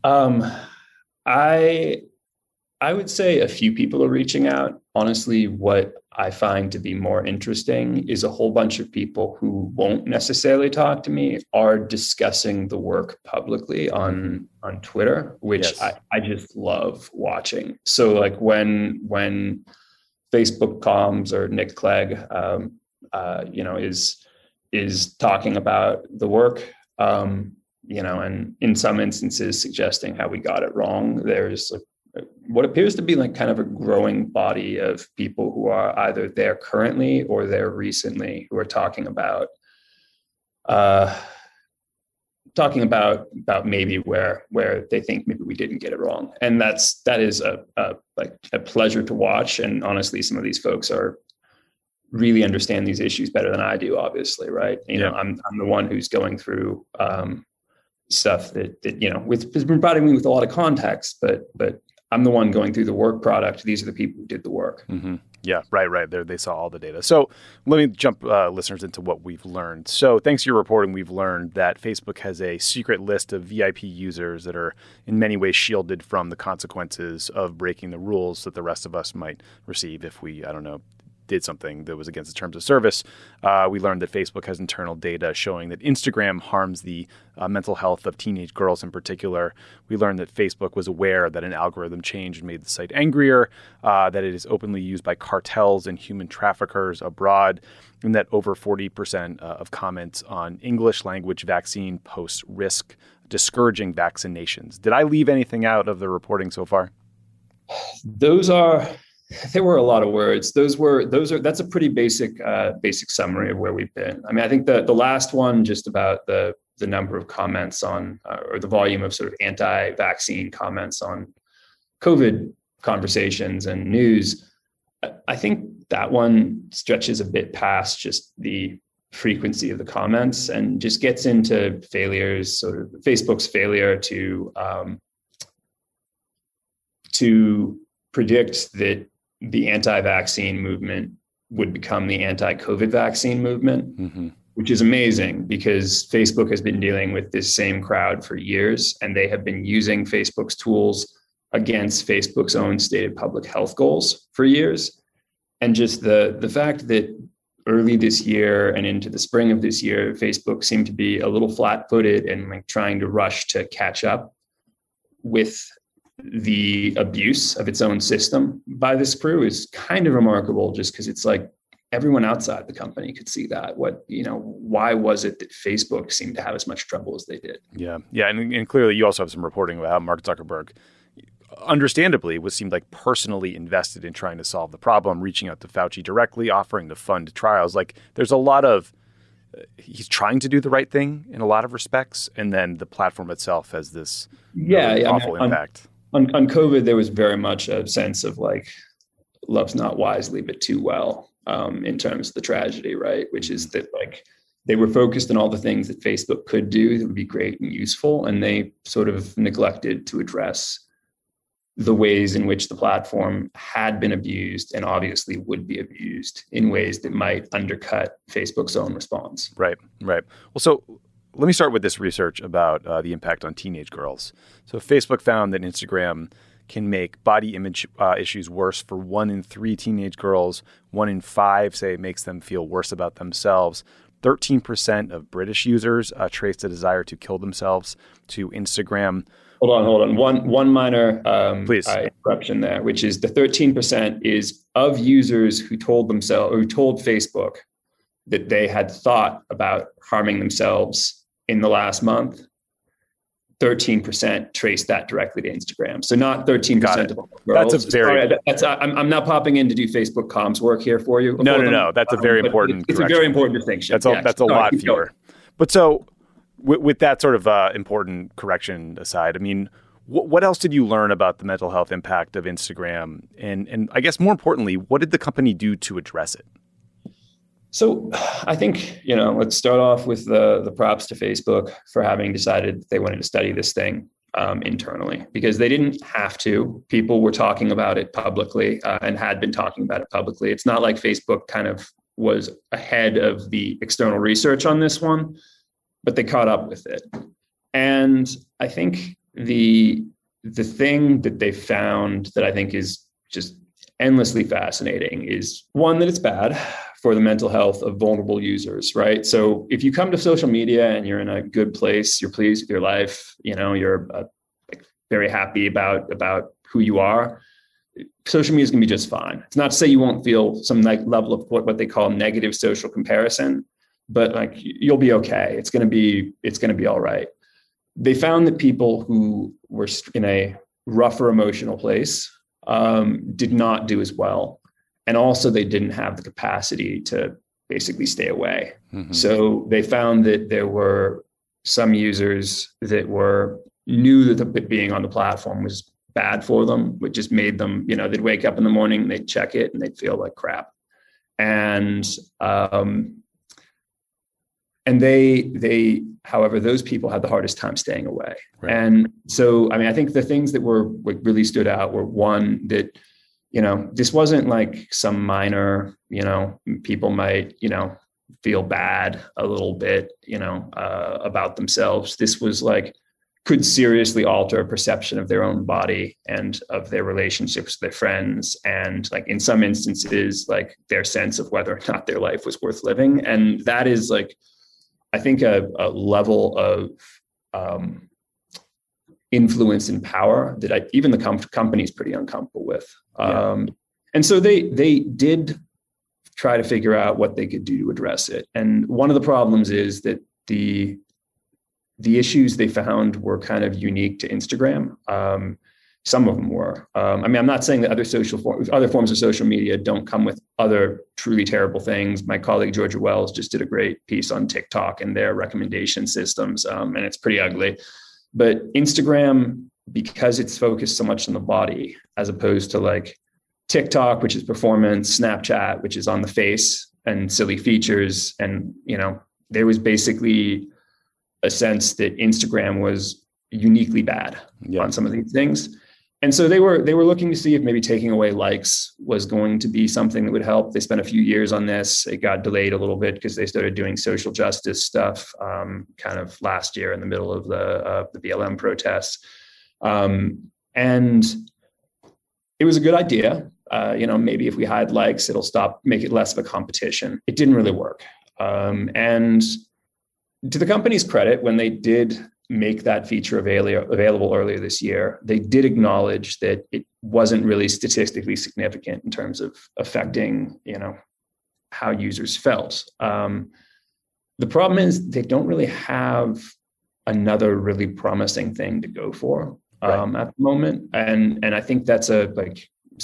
I would say a few people are reaching out. Honestly, what I find to be more interesting is a whole bunch of people who won't necessarily talk to me are discussing the work publicly on Twitter, which yes. I just love watching. So like when Facebook comms or Nick Clegg, is talking about the work, and in some instances suggesting how we got it wrong, there's what appears to be like kind of a growing body of people who are either there currently or there recently who are talking about maybe where they think maybe we didn't get it wrong. And that is a pleasure to watch. And honestly, some of these folks really understand these issues better than I do, obviously. Right. I'm the one who's going through stuff that has been providing me with a lot of context, but I'm the one going through the work product. These are the people who did the work. Mm-hmm. Yeah, right. They saw all the data. So let me jump listeners into what we've learned. So thanks to your reporting, we've learned that Facebook has a secret list of VIP users that are in many ways shielded from the consequences of breaking the rules that the rest of us might receive if we, did something that was against the terms of service. We learned that Facebook has internal data showing that Instagram harms the mental health of teenage girls in particular. We learned that Facebook was aware that an algorithm change and made the site angrier, that it is openly used by cartels and human traffickers abroad, and that over 40% of comments on English language vaccine posts risk discouraging vaccinations. Did I leave anything out of the reporting so far? There were a lot of words. That's a pretty basic summary of where we've been. I mean, I think the last one just about the number of comments on or the volume of sort of anti-vaccine comments on COVID conversations and news. I think that one stretches a bit past just the frequency of the comments and just gets into failures, sort of Facebook's failure to predict that the anti-vaccine movement would become the anti-COVID vaccine movement. Mm-hmm. which is amazing because Facebook has been dealing with this same crowd for years, and they have been using Facebook's tools against Facebook's own stated public health goals for years. And just the fact that early this year and into the spring of this year, Facebook seemed to be a little flat-footed and like trying to rush to catch up with the abuse of its own system by this crew is kind of remarkable, just because it's like everyone outside the company could see that. Why was it that Facebook seemed to have as much trouble as they did? Yeah. And clearly you also have some reporting about how Mark Zuckerberg, understandably, seemed like personally invested in trying to solve the problem, reaching out to Fauci directly, offering to fund trials. Like there's a lot of, he's trying to do the right thing in a lot of respects. And then the platform itself has this awful impact. On COVID, there was very much a sense of like, love's not wisely, but too well, in terms of the tragedy, right? Which is that like they were focused on all the things that Facebook could do that would be great and useful. And they sort of neglected to address the ways in which the platform had been abused and obviously would be abused in ways that might undercut Facebook's own response. Right. Well, so let me start with this research about the impact on teenage girls. So Facebook found that Instagram can make body image issues worse for 1 in 3 teenage girls. 1 in 5 say it makes them feel worse about themselves. 13% of British users traced a desire to kill themselves to Instagram. Hold on. One minor interruption there, which is the 13% is of users who told Facebook that they had thought about harming themselves in the last month. 13% traced that directly to Instagram. So not 13% of all girls. That's a very. I'm not popping in to do Facebook comms work here for you. No. That's a very important. It's a very important distinction. That's a lot fewer. But so with that sort of important correction aside, I mean, what else did you learn about the mental health impact of Instagram? And I guess more importantly, what did the company do to address it? So I think, let's start off with the props to Facebook for having decided they wanted to study this thing internally, because they didn't have to. People were talking about it publicly and had been talking about it publicly. It's not like Facebook kind of was ahead of the external research on this one, but they caught up with it. And I think the thing that they found that I think is just endlessly fascinating is, one, that it's bad for the mental health of vulnerable users, right? So if you come to social media and you're in a good place, you're pleased with your life, you're very happy about who you are, social media is going to be just fine. It's not to say you won't feel some level of what they call negative social comparison, but like you'll be okay. It's going to be all right. They found that people who were in a rougher emotional place did not do as well. And also they didn't have the capacity to basically stay away. Mm-hmm. So they found that there were some users that knew that being on the platform was bad for them, which just made them, they'd wake up in the morning, they'd check it and they'd feel like crap. And they, however, those people had the hardest time staying away. Right. And so, I think the things that really stood out were, one, that, this wasn't like some minor, people might, feel bad a little bit, about themselves. This was like, could seriously alter perception of their own body and of their relationships with their friends. And like in some instances, like their sense of whether or not their life was worth living. And that is like, I think a level of influence and power that even the company is pretty uncomfortable with. Yeah. And so they did try to figure out what they could do to address it. And one of the problems is that the issues they found were kind of unique to Instagram. Some of them were. I'm not saying that other forms of social media don't come with other truly terrible things. My colleague Georgia Wells just did a great piece on TikTok and their recommendation systems, and it's pretty ugly. But Instagram, because it's focused so much on the body, as opposed to like TikTok, which is performance, Snapchat, which is on the face and silly features, and there was basically a sense that Instagram was uniquely bad on some of these things. And so they were looking to see if maybe taking away likes was going to be something that would help. They spent a few years on this. It got delayed a little bit because they started doing social justice stuff kind of last year in the middle of the BLM protests. And it was a good idea. Maybe if we hide likes, it'll make it less of a competition. It didn't really work. And to the company's credit, when they did make that feature available earlier this year, they did acknowledge that it wasn't really statistically significant in terms of affecting, how users felt. The problem is they don't really have another really promising thing to go for at the moment. And I think that's the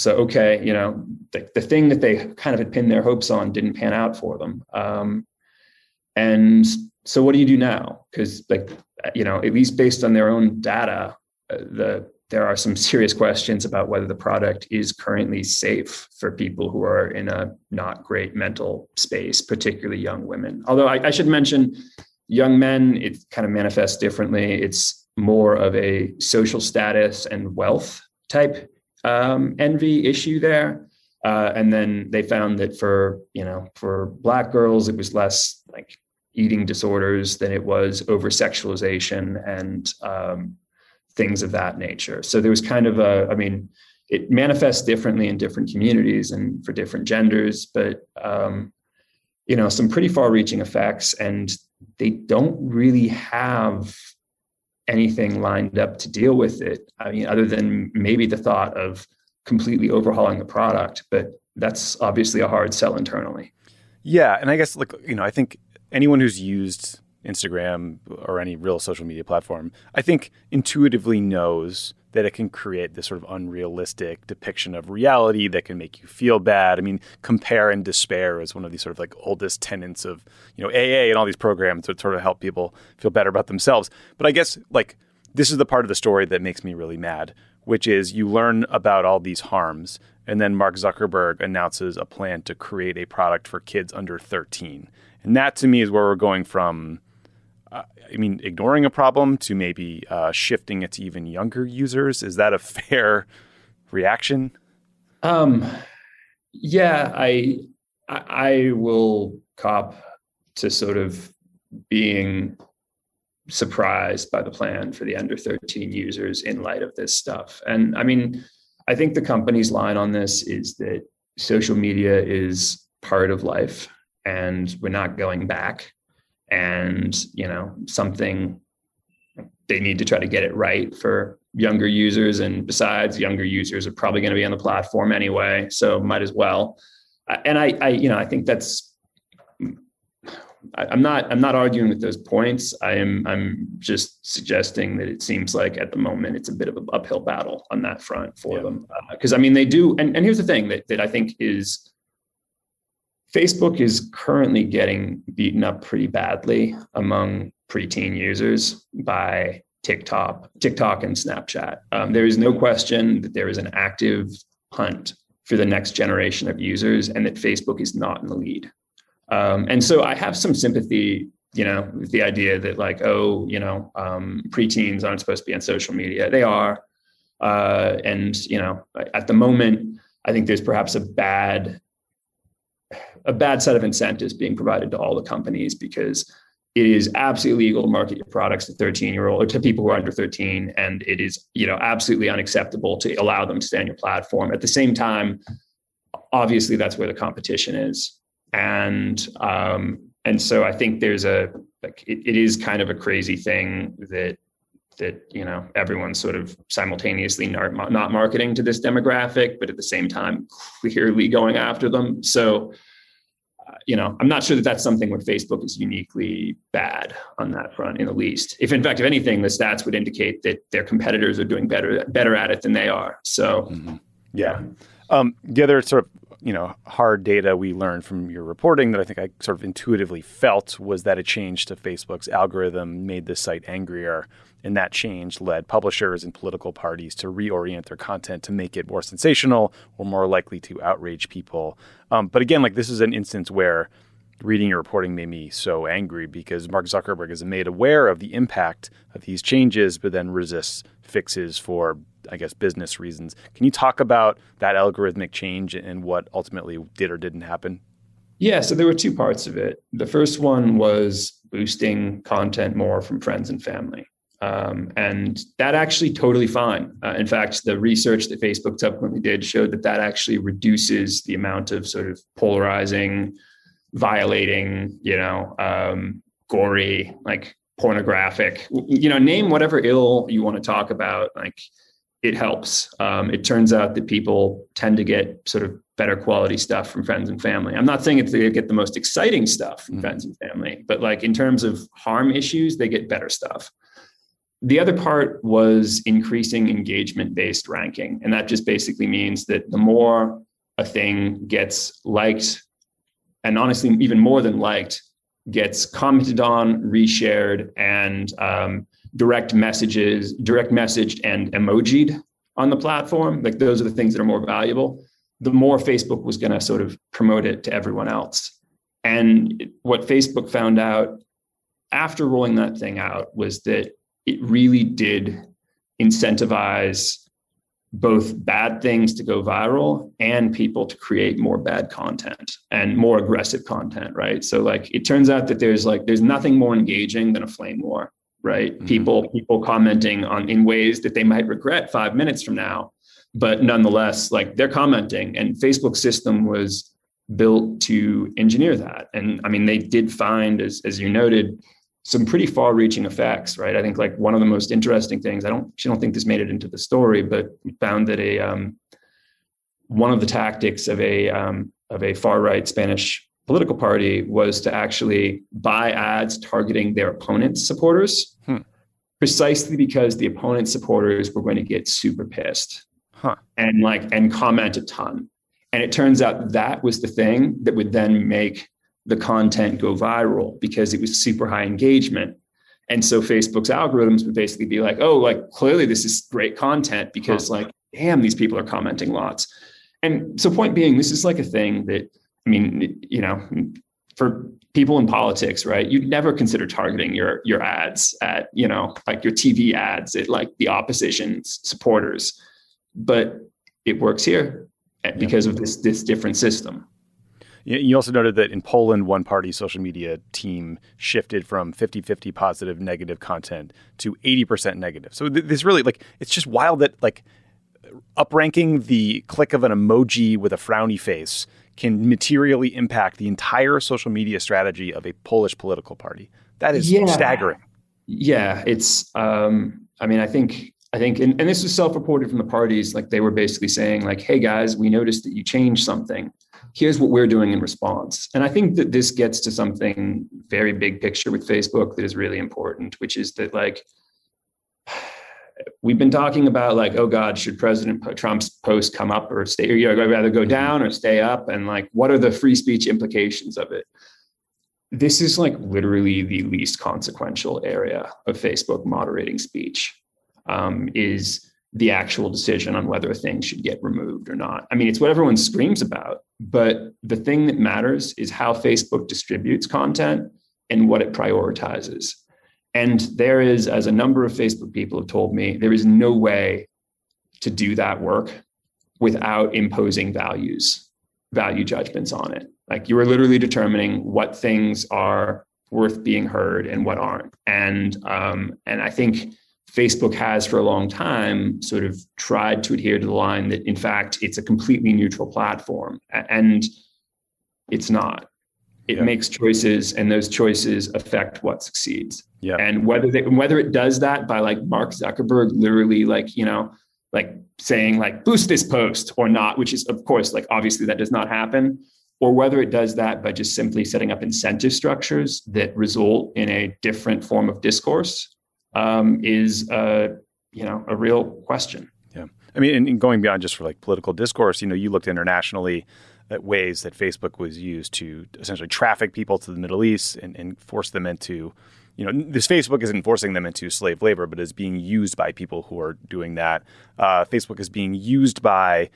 thing that they kind of had pinned their hopes on didn't pan out for them. And so what do you do now? Because at least based on their own data, there are some serious questions about whether the product is currently safe for people who are in a not great mental space, particularly young women. Although I should mention, young men, it kind of manifests differently. It's more of a social status and wealth type envy issue there. And then they found that for Black girls, it was less like eating disorders than it was over sexualization and things of that nature. So there was kind of it manifests differently in different communities and for different genders, but some pretty far-reaching effects, and they don't really have anything lined up to deal with it. Other than maybe the thought of completely overhauling the product, but that's obviously a hard sell internally. Yeah, and I guess I think anyone who's used Instagram or any real social media platform, I think intuitively knows that it can create this sort of unrealistic depiction of reality that can make you feel bad. Compare and despair is one of these sort of oldest tenets of, AA and all these programs that sort of help people feel better about themselves. But I guess this is the part of the story that makes me really mad, which is you learn about all these harms and then Mark Zuckerberg announces a plan to create a product for kids under 13. And that to me is where we're going from, ignoring a problem to maybe shifting it to even younger users. Is that a fair reaction? Yeah, I will cop to sort of being surprised by the plan for the under 13 users in light of this stuff. And I think the company's line on this is that social media is part of life and we're not going back. And, something they need to try to get it right for younger users. And besides, younger users are probably going to be on the platform anyway, so might as well. And I think that's, I'm not arguing with those points. I'm just suggesting that it seems like at the moment it's a bit of an uphill battle on that front for them. Because they do, and here's the thing that I think is, Facebook is currently getting beaten up pretty badly among preteen users by TikTok and Snapchat. There is no question that there is an active hunt for the next generation of users and that Facebook is not in the lead. And so I have some sympathy, with the idea that preteens aren't supposed to be on social media. They are. And at the moment, I think there's perhaps a bad set of incentives being provided to all the companies because it is absolutely illegal to market your products to 13-year-old or to people who are under 13. And it is, absolutely unacceptable to allow them to stay on your platform. At the same time, obviously that's where the competition is. And so I think there's it is kind of a crazy thing that everyone's sort of simultaneously not marketing to this demographic, but at the same time, clearly going after them. So, I'm not sure that that's something where Facebook is uniquely bad on that front in the least. If anything, the stats would indicate that their competitors are doing better at it than they are. So, yeah. The other sort of, hard data we learned from your reporting that I think I sort of intuitively felt was that a change to Facebook's algorithm made the site angrier. And that change led publishers and political parties to reorient their content to make it more sensational or more likely to outrage people. But again, this is an instance where reading your reporting made me so angry because Mark Zuckerberg is made aware of the impact of these changes, but then resists fixes for I guess, business reasons. Can you talk about that algorithmic change and what ultimately did or didn't happen? Yeah, so there were two parts of it. The first one was boosting content more from friends and family. And that actually totally fine. In fact, the research that Facebook subsequently did showed that actually reduces the amount of sort of polarizing, violating, gory, like pornographic, name whatever ill you want to talk about, like it helps. It turns out that people tend to get sort of better quality stuff from friends and family. I'm not saying they get the most exciting stuff from friends and family, but like in terms of harm issues, they get better stuff. The other part was increasing engagement-based ranking. And that just basically means that the more a thing gets liked, and honestly, even more than liked, gets commented on, reshared, and direct messaged and emojied on the platform, like those are the things that are more valuable, the more Facebook was going to sort of promote it to everyone else. And what Facebook found out after rolling that thing out was that it really did incentivize both bad things to go viral and people to create more bad content and more aggressive content, right? So like, it turns out that there's nothing more engaging than a flame war, right? Mm-hmm. People commenting in ways that they might regret 5 minutes from now, but nonetheless, like they're commenting, and Facebook's system was built to engineer that. And I mean, they did find, as you noted, some pretty far-reaching effects, right? I think like one of the most interesting things, I don't think this made it into the story, but we found that one of the tactics of a far-right Spanish political party was to actually buy ads targeting their opponent's supporters, precisely because the opponent's supporters were going to get super pissed and comment a ton. And it turns out that was the thing that would then make the content go viral because it was super high engagement. And so Facebook's algorithms would basically be like, oh, like clearly this is great content because like, damn, these people are commenting lots. And so point being, this is like a thing that, I mean, for people in politics, right, you'd never consider targeting your ads at, like your TV ads at like the opposition's supporters, but it works here because of this different system. You also noted that in Poland, one party social media team shifted from 50-50 positive, negative content to 80% negative. So this really, like, it's just wild that, like, upranking the click of an emoji with a frowny face can materially impact the entire social media strategy of a Polish political party. That is staggering. Yeah, it's, I mean, I think, and this was self-reported from the parties, like they were basically saying like, hey guys, we noticed that you changed something. Here's what we're doing in response. And I think that this gets to something very big picture with Facebook that is really important, which is that like, we've been talking about like, oh God, should President Trump's post come up or stay, or rather go down or stay up? And like, what are the free speech implications of it? This is like literally the least consequential area of Facebook moderating speech, is the actual decision on whether a thing should get removed or not. I mean, it's what everyone screams about, but the thing that matters is how Facebook distributes content and what it prioritizes. And there is, as a number of Facebook people have told me, there is no way to do that work without imposing value judgments on it. Like you are literally determining what things are worth being heard and what aren't. And I think Facebook has for a long time sort of tried to adhere to the line that, in fact, it's a completely neutral platform, and it's not. It makes choices, and those choices affect what succeeds. Yeah. And whether it does that by like Mark Zuckerberg literally like saying like boost this post or not, which is of course like obviously that does not happen, or whether it does that by just simply setting up incentive structures that result in a different form of discourse, is a real question. Yeah. I mean, and going beyond just for like political discourse, you looked internationally at ways that Facebook was used to essentially traffic people to the Middle East and force them into, this Facebook isn't forcing them into slave labor, but is being used by people who are doing that. Facebook is being used by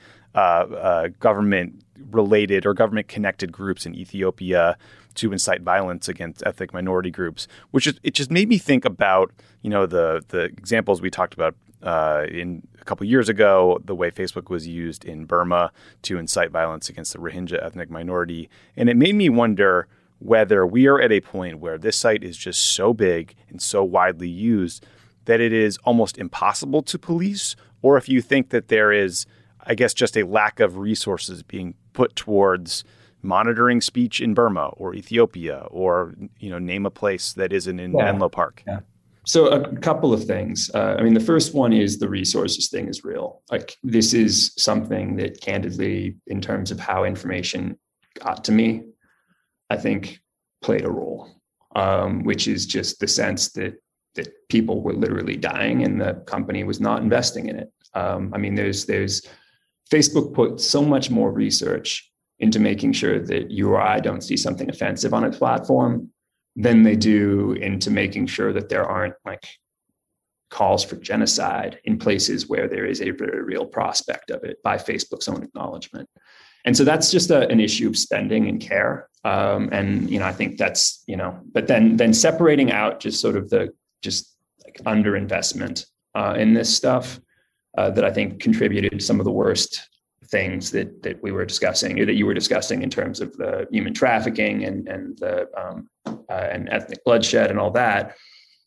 government-related or government-connected groups in Ethiopia to incite violence against ethnic minority groups, it just made me think about, the examples we talked about in a couple years ago, the way Facebook was used in Burma to incite violence against the Rohingya ethnic minority. And it made me wonder whether we are at a point where this site is just so big and so widely used that it is almost impossible to police, or if you think that there is, I guess, just a lack of resources being put towards monitoring speech in Burma or Ethiopia, or, name a place that isn't in Menlo Park. Yeah. So a couple of things. The first one is the resources thing is real. Like, this is something that, candidly, in terms of how information got to me, I think played a role, which is just the sense that people were literally dying and the company was not investing in it. There's Facebook put so much more research into making sure that you or I don't see something offensive on its platform than they do into making sure that there aren't calls for genocide in places where there is a very real prospect of it by Facebook's own acknowledgement. And so that's just an issue of spending and care. I think that's, but then separating out just sort of the underinvestment in this stuff that I think contributed to some of the worst things that we were discussing, or that you were discussing, in terms of the human trafficking and the and ethnic bloodshed and all that.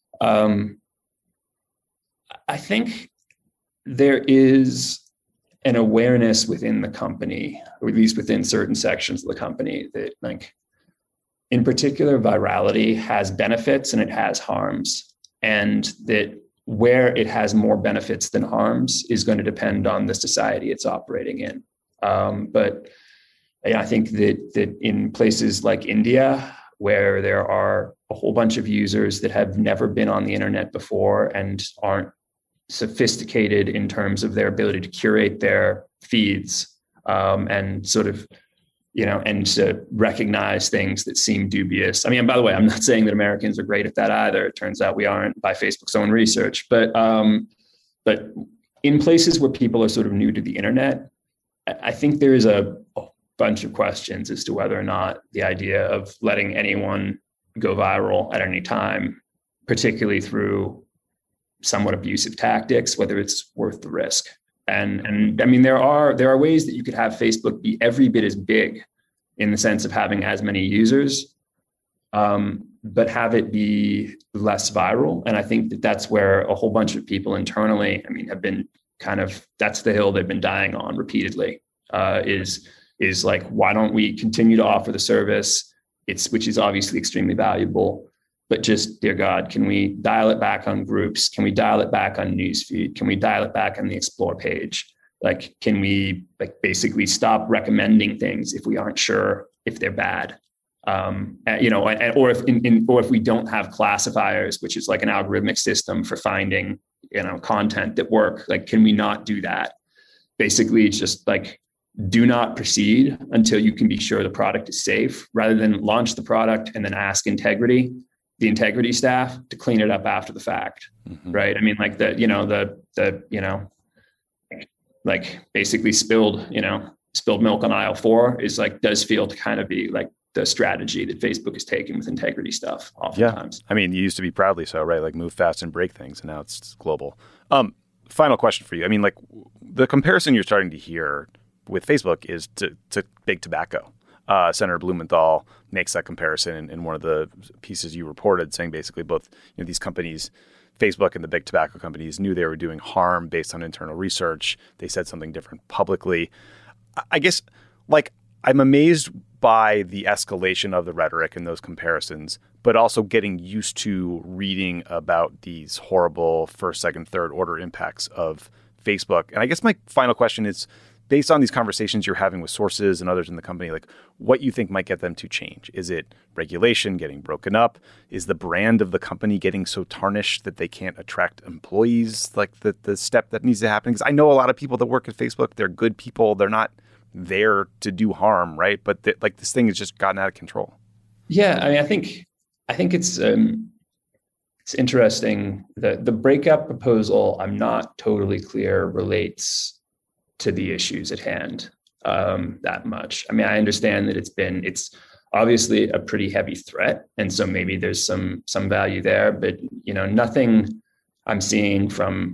I think there is an awareness within the company, or at least within certain sections of the company, that in particular, virality has benefits and it has harms, and that where it has more benefits than harms is going to depend on the society it's operating in. But I think that in places like India, where there are a whole bunch of users that have never been on the internet before and aren't sophisticated in terms of their ability to curate their feeds, and sort of, and to recognize things that seem dubious. By the way, I'm not saying that Americans are great at that either. It turns out we aren't, by Facebook's own research. But in places where people are sort of new to the internet, I think there is a bunch of questions as to whether or not the idea of letting anyone go viral at any time, particularly through somewhat abusive tactics, whether it's worth the risk. And there are ways that you could have Facebook be every bit as big in the sense of having as many users, but have it be less viral. And I think that that's where a whole bunch of people internally, have been that's the hill they've been dying on repeatedly, is like, why don't we continue to offer the service, which is obviously extremely valuable, but just, dear God, can we dial it back on groups? Can we dial it back on newsfeed? Can we dial it back on the explore page? Can we basically stop recommending things if we aren't sure if they're bad? Or if we don't have classifiers, which is like an algorithmic system for finding, content that work, can we not do that? Basically, it's just do not proceed until you can be sure the product is safe, rather than launch the product and then ask the integrity staff to clean it up after the fact. Mm-hmm. Right. Basically spilled milk on aisle 4 is does feel to kind of be the strategy that Facebook is taking with integrity stuff oftentimes. Yeah. You used to be proudly so, right? Move fast and break things, and now it's global. Final question for you. The comparison you're starting to hear with Facebook is to big tobacco. Senator Blumenthal makes that comparison in one of the pieces you reported, saying basically both these companies, Facebook and the big tobacco companies, knew they were doing harm based on internal research. They said something different publicly. I guess, I'm amazed by the escalation of the rhetoric in those comparisons, but also getting used to reading about these horrible first, second, third order impacts of Facebook. And I guess my final question is, based on these conversations you're having with sources and others in the company, what you think might get them to change? Is it regulation getting broken up? Is the brand of the company getting so tarnished that they can't attract employees? The step that needs to happen? Because I know a lot of people that work at Facebook, they're good people. They're not there to do harm, right? But this thing has just gotten out of control. Yeah, I think it's interesting. The breakup proposal, I'm not totally clear, relates to the issues at hand that much. I understand that it's obviously a pretty heavy threat, and so maybe there's some value there, but nothing I'm seeing from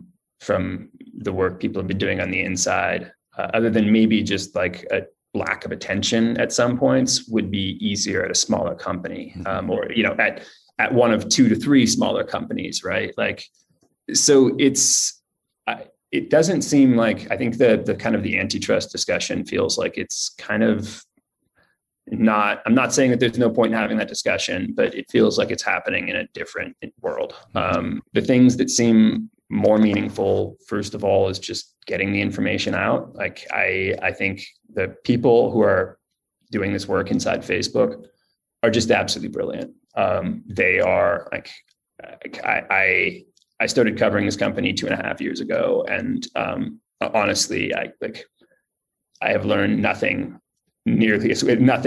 from the work people have been doing on the inside, other than maybe just like a lack of attention at some points, would be easier at a smaller company, or, you know, at one of 2 to 3 smaller companies, right? Like, so it doesn't seem like, I think the kind of the antitrust discussion feels like it's kind of not, I'm not saying that there's no point in having that discussion, but it feels like it's happening in a different world. The things that seem more meaningful, first of all, is just getting the information out. Like, I think the people who are doing this work inside Facebook are just absolutely brilliant. They are like, I started covering this company 2.5 years ago, and honestly, I have learned nearly as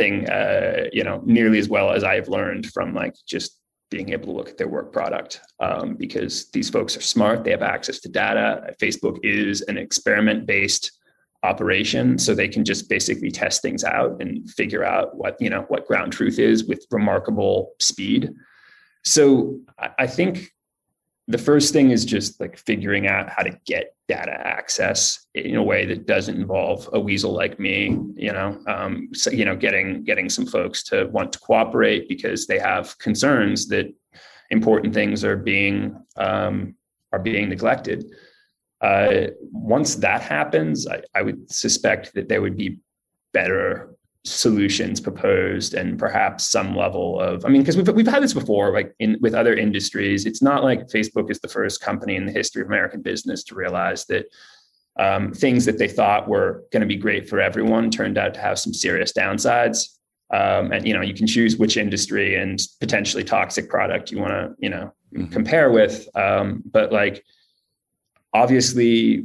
well as I have learned from like just being able to look at their work product, because these folks are smart. They have access to data. Facebook is an experiment-based operation, so they can just basically test things out and figure out what ground truth is with remarkable speed. So I think the first thing is just like figuring out how to get data access in a way that doesn't involve a weasel like me, getting some folks to want to cooperate because they have concerns that important things are being neglected. Once that happens, I would suspect that there would be better solutions proposed, and perhaps some level of, because we've had this before, like with other industries. It's not like Facebook is the first company in the history of American business to realize that things that they thought were going to be great for everyone turned out to have some serious downsides. And you can choose which industry and potentially toxic product you want to compare with. But like, obviously,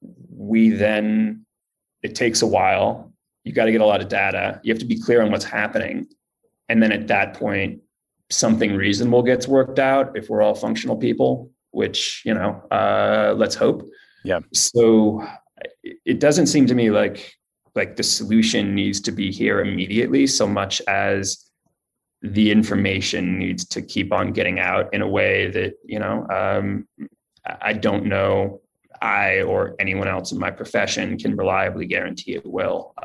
it takes a while. You got to get a lot of data. You have to be clear on what's happening. And then at that point, something reasonable gets worked out if we're all functional people, which, let's hope. Yeah. So it doesn't seem to me like the solution needs to be here immediately so much as the information needs to keep on getting out in a way that, I don't know I or anyone else in my profession can reliably guarantee it will.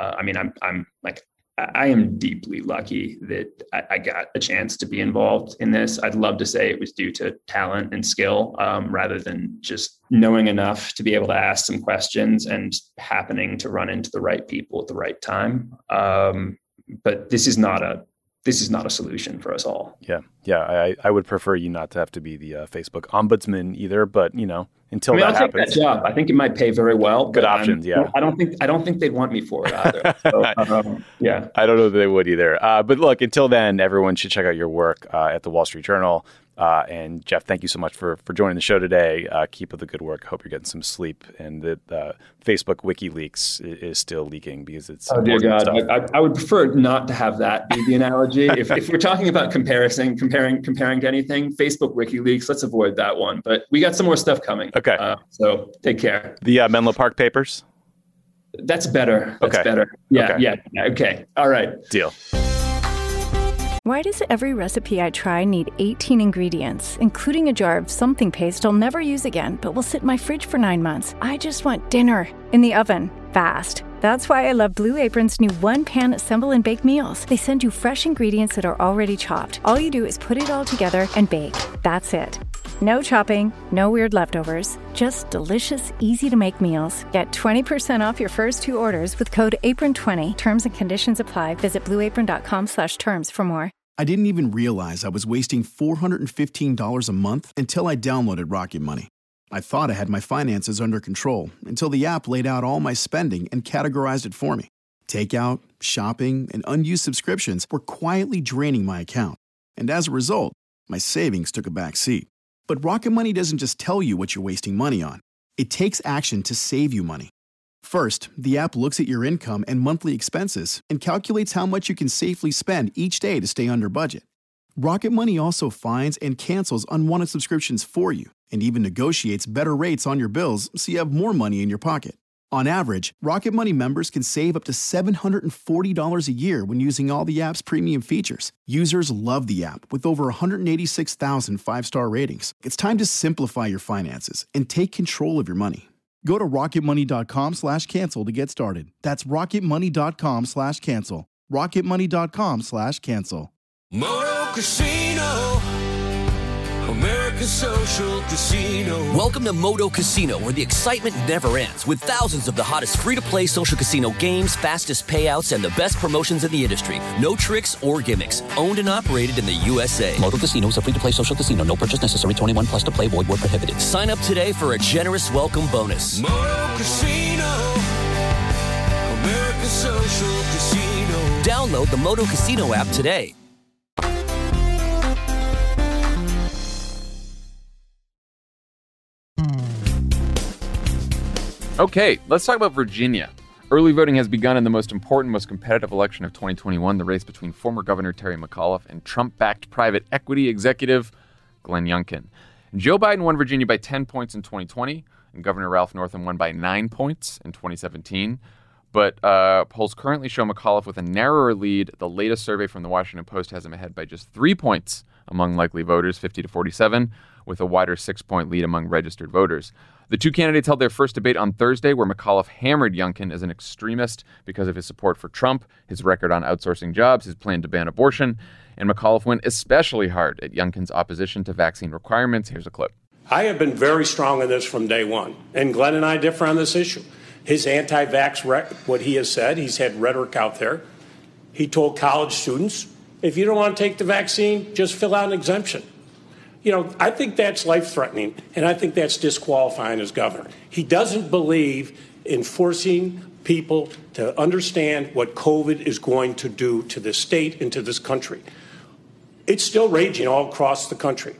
I am deeply lucky that I got a chance to be involved in this. I'd love to say it was due to talent and skill, rather than just knowing enough to be able to ask some questions and happening to run into the right people at the right time. But this is not a solution for us all. Yeah. I would prefer you not to have to be the Facebook ombudsman either, but until that happens. I'll take that job. I think it might pay very well. Good options. Yeah. I don't think they'd want me for it either. So, yeah. I don't know that they would either. But look, until then, everyone should check out your work at the Wall Street Journal. And Jeff, thank you so much for joining the show today. Keep up the good work. Hope you're getting some sleep, and that Facebook WikiLeaks is still leaking because it's. Oh dear God! I would prefer not to have that be the analogy. if we're talking about comparing to anything, Facebook WikiLeaks, let's avoid that one. But we got some more stuff coming. Okay. So take care. The Menlo Park papers. That's better. That's better. Yeah. Okay. Yeah. Okay. All right. Deal. Why does every recipe I try need 18 ingredients, including a jar of something paste I'll never use again, but will sit in my fridge for 9 months? I just want dinner in the oven, fast. That's why I love Blue Apron's new one-pan assemble and bake meals. They send you fresh ingredients that are already chopped. All you do is put it all together and bake. That's it. No chopping, no weird leftovers, just delicious, easy-to-make meals. Get 20% off your first 2 orders with code APRON20. Terms and conditions apply. Visit blueapron.com/terms for more. I didn't even realize I was wasting $415 a month until I downloaded Rocket Money. I thought I had my finances under control until the app laid out all my spending and categorized it for me. Takeout, shopping, and unused subscriptions were quietly draining my account. And as a result, my savings took a back seat. But Rocket Money doesn't just tell you what you're wasting money on. It takes action to save you money. First, the app looks at your income and monthly expenses and calculates how much you can safely spend each day to stay under budget. Rocket Money also finds and cancels unwanted subscriptions for you and even negotiates better rates on your bills so you have more money in your pocket. On average, Rocket Money members can save up to $740 a year when using all the app's premium features. Users love the app with over 186,000 five-star ratings. It's time to simplify your finances and take control of your money. Go to rocketmoney.com/cancel to get started. That's rocketmoney.com/cancel. rocketmoney.com/cancel. Moto Casino, America's social casino. Welcome to Moto Casino, where the excitement never ends, with thousands of the hottest free-to-play social casino games, fastest payouts, and the best promotions in the industry. No tricks or gimmicks. Owned and operated in the USA. Moto Casino is a free-to-play social casino. No purchase necessary. 21 plus to play. Void where prohibited. Sign up today for a generous welcome bonus. Moto Casino, America's social casino. Download the Moto Casino app today. Okay, let's talk about Virginia. Early voting has begun in the most important, most competitive election of 2021, the race between former Governor Terry McAuliffe and Trump-backed private equity executive Glenn Youngkin. Joe Biden won Virginia by 10 points in 2020, and Governor Ralph Northam won by 9 points in 2017. But polls currently show McAuliffe with a narrower lead. The latest survey from the Washington Post has him ahead by just 3 points among likely voters, 50-47, with a wider 6-point lead among registered voters. The two candidates held their first debate on Thursday, where McAuliffe hammered Youngkin as an extremist because of his support for Trump, his record on outsourcing jobs, his plan to ban abortion, and McAuliffe went especially hard at Youngkin's opposition to vaccine requirements. Here's a clip. I have been very strong on this from day one, and Glenn and I differ on this issue. His anti-vax, what he has said, he's had rhetoric out there. He told college students, if you don't want to take the vaccine, just fill out an exemption. You know, I think that's life-threatening, and I think that's disqualifying as governor. He doesn't believe in forcing people to understand what COVID is going to do to this state and to this country. It's still raging all across the country.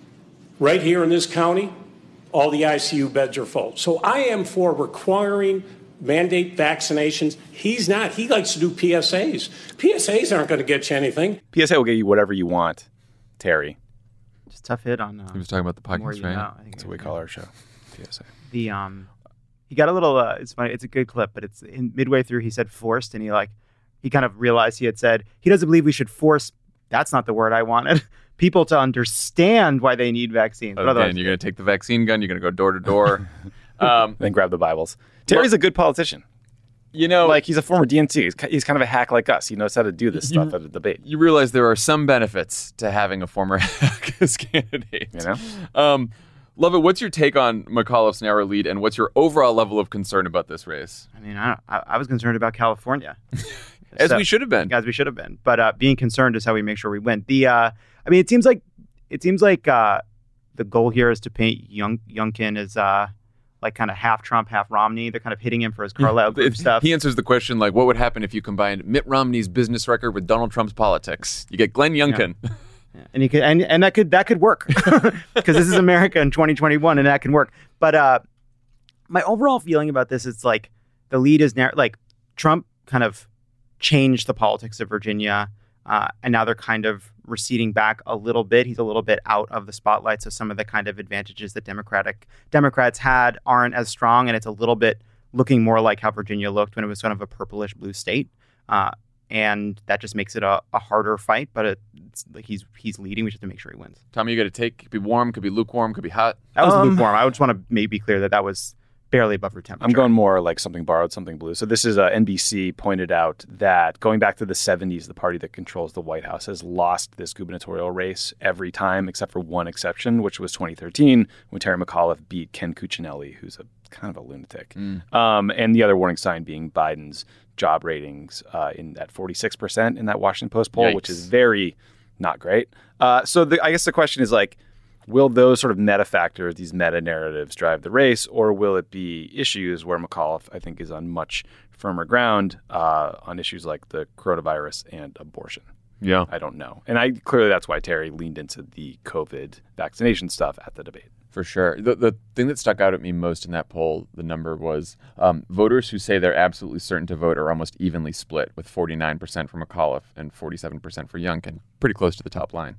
Right here in this county, all the ICU beds are full. So I am for requiring mandate vaccinations. He's not. He likes to do PSAs. PSAs aren't going to get you anything. PSA will get you whatever you want, Terry. Just tough hit on. He was talking about the podcast, right? I think that's what we call our show. PSA. He got a little. It's funny. It's a good clip, but it's midway through. He said forced, and he kind of realized he had said he doesn't believe we should force. That's not the word I wanted. People to understand why they need vaccines. Okay, and you're going to take the vaccine gun. You're going to go door to door. Then grab the Bibles. Terry's a good politician. You know, like he's a former DNC. He's kind of a hack like us. He knows how to do this stuff at a debate. You realize there are some benefits to having a former hack as candidate. You know? Lovett, what's your take on McAuliffe's narrow lead, and what's your overall level of concern about this race? I mean, I was concerned about California. As we should have been. As we should have been. But being concerned is how we make sure we win. It seems like the goal here is to paint Youngkin as like kind of half Trump, half Romney. They're kind of hitting him for his Carlisle group stuff. He answers the question like, what would happen if you combined Mitt Romney's business record with Donald Trump's politics? You get Glenn Youngkin. Yeah. Yeah. And you could, and that could work because this is America in 2021, and that can work. But my overall feeling about this is like the lead is like Trump kind of changed the politics of Virginia, and now they're kind of receding back a little bit. He's a little bit out of the spotlight, so some of the kind of advantages that Democrats had aren't as strong, and it's a little bit looking more like how Virginia looked when it was kind of a purplish blue state. And that just makes it a harder fight, but it's like he's leading. We just have to make sure he wins. Tommy, you got to take. Could be warm, could be lukewarm, could be hot. That was lukewarm. I just want to maybe be clear that was barely above room temperature. I'm going more like something borrowed, something blue. So this is NBC pointed out that going back to the 70s, the party that controls the White House has lost this gubernatorial race every time, except for one exception, which was 2013 when Terry McAuliffe beat Ken Cuccinelli, who's a kind of a lunatic. And the other warning sign being Biden's job ratings in at 46% in that Washington Post poll, which is very not great. So I guess the question is like, will those sort of meta factors, these meta narratives drive the race, or will it be issues where McAuliffe, I think, is on much firmer ground on issues like the coronavirus and abortion? Yeah. I don't know. And clearly that's why Terry leaned into the COVID vaccination stuff at the debate. For sure. The thing that stuck out at me most in that poll, the number was voters who say they're absolutely certain to vote are almost evenly split, with 49% for McAuliffe and 47% for Youngkin, pretty close to the top line.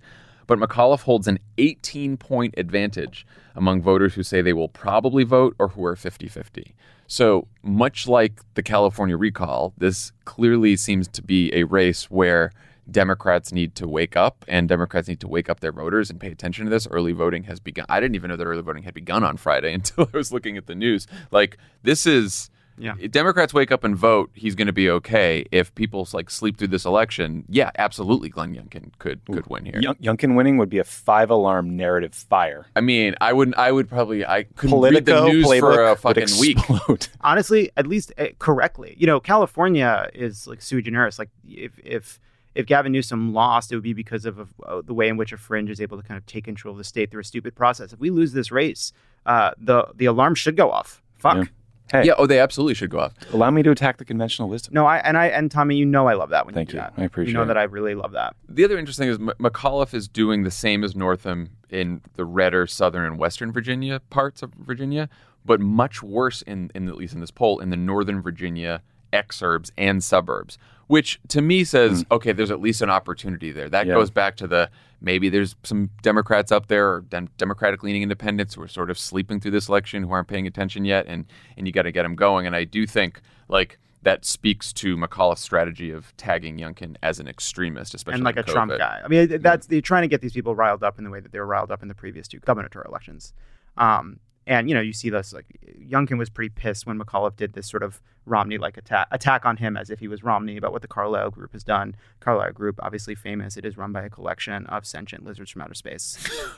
but McAuliffe holds an 18-point advantage among voters who say they will probably vote or who are 50-50. So much like the California recall, this clearly seems to be a race where Democrats need to wake up, and Democrats need to wake up their voters and pay attention to this. Early voting has begun. I didn't even know that early voting had begun on Friday until I was looking at the news. Like, this is... Yeah. If Democrats wake up and vote, he's going to be okay. If people sleep through this election, yeah, absolutely, Glenn Youngkin could win here. Youngkin winning would be a 5-alarm narrative fire. I mean, I couldn't read the news for a fucking week. Honestly, at least correctly. California is sui generis. If Gavin Newsom lost, it would be because of the way in which a fringe is able to kind of take control of the state through a stupid process. If we lose this race, the alarm should go off. Fuck. Yeah. Hey. Yeah, they absolutely should go off. Allow me to attack the conventional wisdom. No, and Tommy, I love that when Thank you do that. I appreciate it. You know that I really love that. The other interesting is McAuliffe is doing the same as Northam in the redder southern and western Virginia parts of Virginia, but much worse in at least in this poll in the northern Virginia exurbs and suburbs, which to me says, okay, there's at least an opportunity there. That goes back to maybe there's some Democrats up there or Democratic-leaning independents who are sort of sleeping through this election, who aren't paying attention yet, and you got to get them going. And I do think that speaks to McAuliffe's strategy of tagging Youngkin as an extremist, especially and like a COVID. Trump guy. I mean, they're trying to get these people riled up in the way that they were riled up in the previous two gubernatorial elections. And, you see this, Youngkin was pretty pissed when McAuliffe did this sort of Romney-like attack on him as if he was Romney about what the Carlyle Group has done. Carlyle Group, obviously famous. It is run by a collection of sentient lizards from outer space,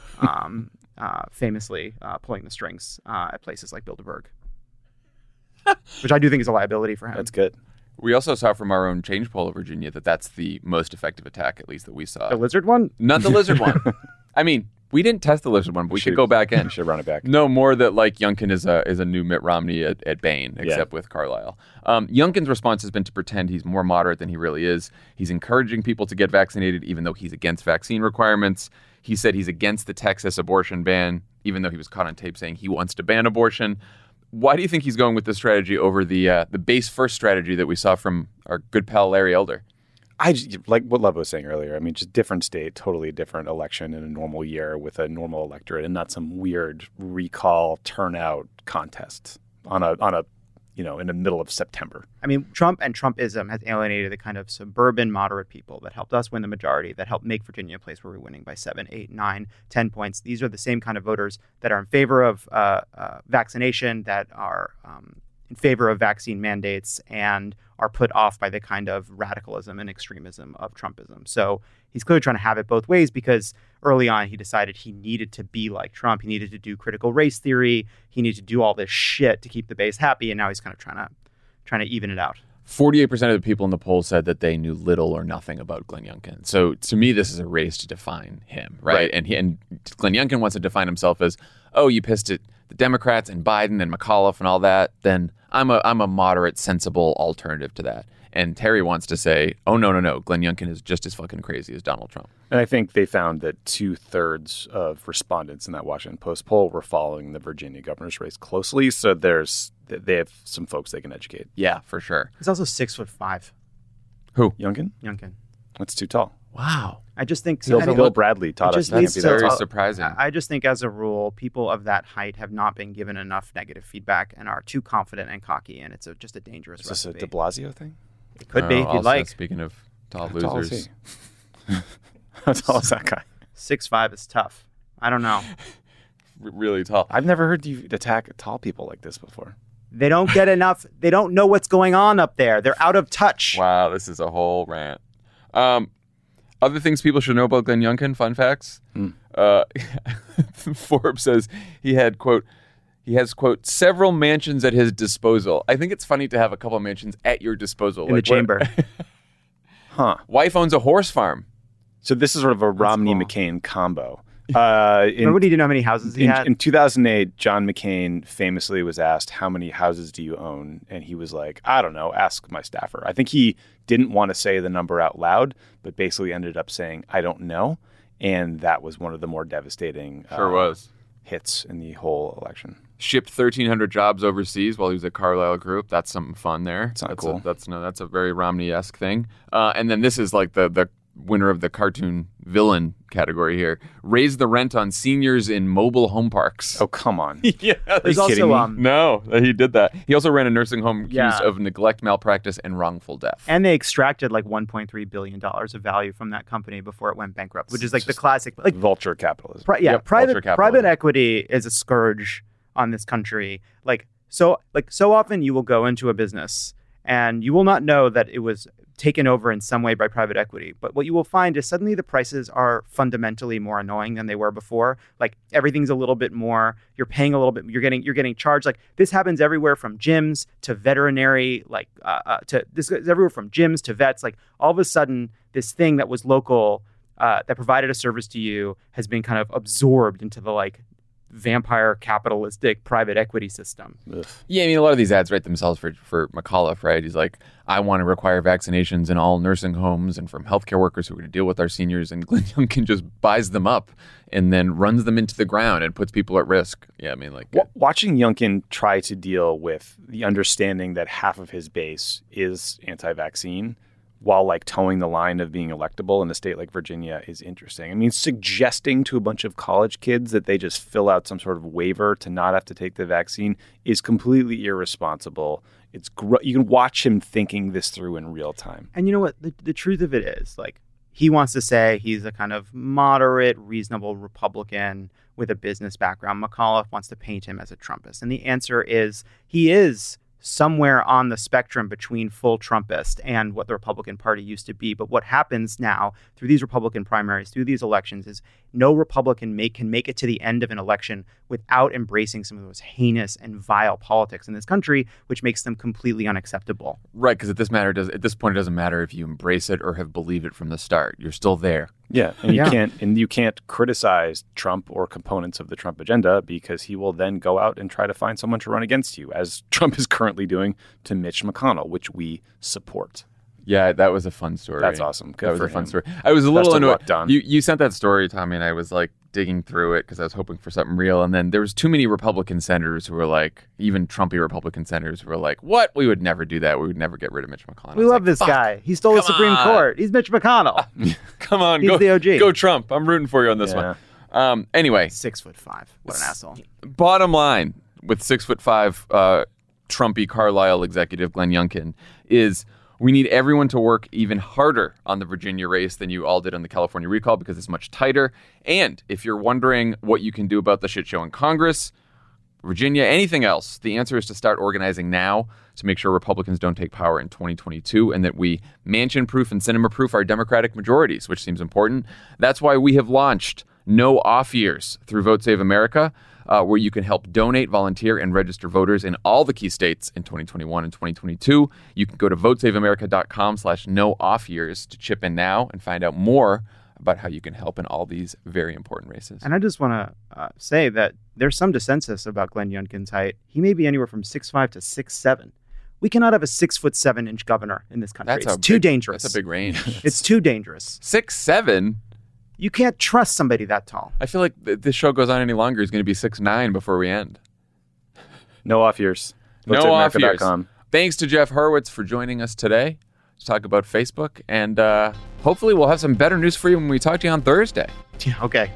famously pulling the strings at places like Bilderberg, which I do think is a liability for him. That's good. We also saw from our own change poll of Virginia that's the most effective attack, at least that we saw. The lizard one? Not the lizard one. I mean, we didn't test the lizard one, but we should go back in. We should run it back. No more that Youngkin is a new Mitt Romney at Bain, except with Carlisle. Youngkin's response has been to pretend he's more moderate than he really is. He's encouraging people to get vaccinated, even though he's against vaccine requirements. He said he's against the Texas abortion ban, even though he was caught on tape saying he wants to ban abortion. Why do you think he's going with this strategy over the base first strategy that we saw from our good pal Larry Elder? I just, like what Love was saying earlier. I mean, just different state, totally different election in a normal year with a normal electorate, and not some weird recall turnout contest on a in the middle of September. I mean, Trump and Trumpism has alienated the kind of suburban moderate people that helped us win the majority, that helped make Virginia a place where we're winning by 7, 8, 9, 10 points. These are the same kind of voters that are in favor of vaccination, that are in favor of vaccine mandates, and are put off by the kind of radicalism and extremism of Trumpism. So he's clearly trying to have it both ways, because early on he decided he needed to be like Trump. He needed to do critical race theory. He needed to do all this shit to keep the base happy. And now he's kind of trying to even it out. 48% of the people in the poll said that they knew little or nothing about Glenn Youngkin. So to me, this is a race to define him, right? And Glenn Youngkin wants to define himself as, oh, you pissed at the Democrats and Biden and McAuliffe and all that, then I'm a moderate, sensible alternative to that. And Terry wants to say, oh, no, Glenn Youngkin is just as fucking crazy as Donald Trump. And I think they found that 2/3 of respondents in that Washington Post poll were following the Virginia governor's race closely. So they have some folks they can educate. Yeah, for sure. He's also 6'5". Who? Youngkin? Youngkin. That's too tall. Wow. I just think Bill Bradley taught us that. That's very surprising. I just think, as a rule, people of that height have not been given enough negative feedback and are too confident and cocky, and it's just a dangerous recipe. Is this a de Blasio thing? It could be, if you'd like. Speaking of tall How tall losers. is he? How tall is that guy? 6'5" is tough. I don't know. Really tall. I've never heard you attack tall people like this before. They don't get enough. They don't know what's going on up there. They're out of touch. Wow, this is a whole rant. Other things people should know about Glenn Youngkin, fun facts. Forbes says he had, quote, several mansions at his disposal. I think it's funny to have a couple of mansions at your disposal. In the chamber. Huh. Wife owns a horse farm. So this is sort of a Romney-McCain combo. Remember, did you know how many houses he had? In 2008, John McCain famously was asked, how many houses do you own? And he was like, I don't know, ask my staffer. I think he didn't want to say the number out loud, but basically ended up saying, I don't know. And that was one of the more devastating hits in the whole election. Shipped 1,300 jobs overseas while he was at Carlyle Group. That's something fun there. That's cool. That's a very Romney-esque thing. And then this is like the winner of the cartoon villain category here, raised the rent on seniors in mobile home parks. Oh, come on. Yeah. There's also no, he did that. He also ran a nursing home accused of neglect, malpractice, and wrongful death. And they extracted like $1.3 billion of value from that company before it went bankrupt, which is like the classic like vulture capitalism. Private equity is a scourge on this country. So often you will go into a business and you will not know that it was taken over in some way by private equity. But what you will find is suddenly the prices are fundamentally more annoying than they were before. Like everything's a little bit more, you're paying a little bit, you're getting charged. Like this happens everywhere from gyms to veterinary, this is everywhere from gyms to vets. Like all of a sudden this thing that was local, that provided a service to you has been kind of absorbed into the vampire capitalistic private equity system. Ugh. Yeah, I mean, a lot of these ads write themselves for McAuliffe, right? He's like, I want to require vaccinations in all nursing homes and from healthcare workers who are going to deal with our seniors. And Glenn Youngkin just buys them up and then runs them into the ground and puts people at risk. Yeah, I mean, watching Youngkin try to deal with the understanding that half of his base is anti-vaccine while towing the line of being electable in a state like Virginia is interesting. I mean, suggesting to a bunch of college kids that they just fill out some sort of waiver to not have to take the vaccine is completely irresponsible. You can watch him thinking this through in real time. And you know what? The truth of it is, he wants to say he's a kind of moderate, reasonable Republican with a business background. McAuliffe wants to paint him as a Trumpist. And the answer is he is somewhere on the spectrum between full Trumpist and what the Republican Party used to be. But what happens now through these Republican primaries, through these elections, is no Republican can make it to the end of an election without embracing some of those heinous and vile politics in this country, which makes them completely unacceptable. Right, because at this point, it doesn't matter if you embrace it or have believed it from the start. You're still there. Yeah, and you can't criticize Trump or components of the Trump agenda because he will then go out and try to find someone to run against you, as Trump is currently doing to Mitch McConnell, which we support. Yeah, that was a fun story. That's awesome. Good that was for a fun him. story. I was a little annoyed. Don. You sent that story, Tommy, and I was digging through it because I was hoping for something real. And then there was too many Republican senators who were even Trumpy Republican senators who were like, what? We would never do that. We would never get rid of Mitch McConnell. We love this guy. He stole the Supreme Court. He's Mitch McConnell. Come on. He's the OG. Go Trump. I'm rooting for you on this one. Anyway. 6'5". What an asshole. Bottom line with 6'5", Trumpy Carlisle executive Glenn Youngkin is we need everyone to work even harder on the Virginia race than you all did on the California recall because it's much tighter. And if you're wondering what you can do about the shit show in Congress, Virginia, anything else, the answer is to start organizing now to make sure Republicans don't take power in 2022 and that we mansion-proof and cinema-proof our Democratic majorities, which seems important. That's why we have launched No Off Years through Vote Save America, where you can help donate, volunteer, and register voters in all the key states in 2021 and 2022. You can go to votesaveamerica.com/no-off-years to chip in now and find out more about how you can help in all these very important races. And I just want to say that there's some dissensus about Glenn Youngkin's height. He may be anywhere from 6'5" to 6'7". We cannot have a 6'7" governor in this country. It's too dangerous. That's a big range. It's too dangerous. 6'7"? You can't trust somebody that tall. I feel like if this show goes on any longer, he's going to be 6'9" before we end. No off years. No off years. Thanks to Jeff Hurwitz for joining us today to talk about Facebook. And hopefully we'll have some better news for you when we talk to you on Thursday. Yeah, okay.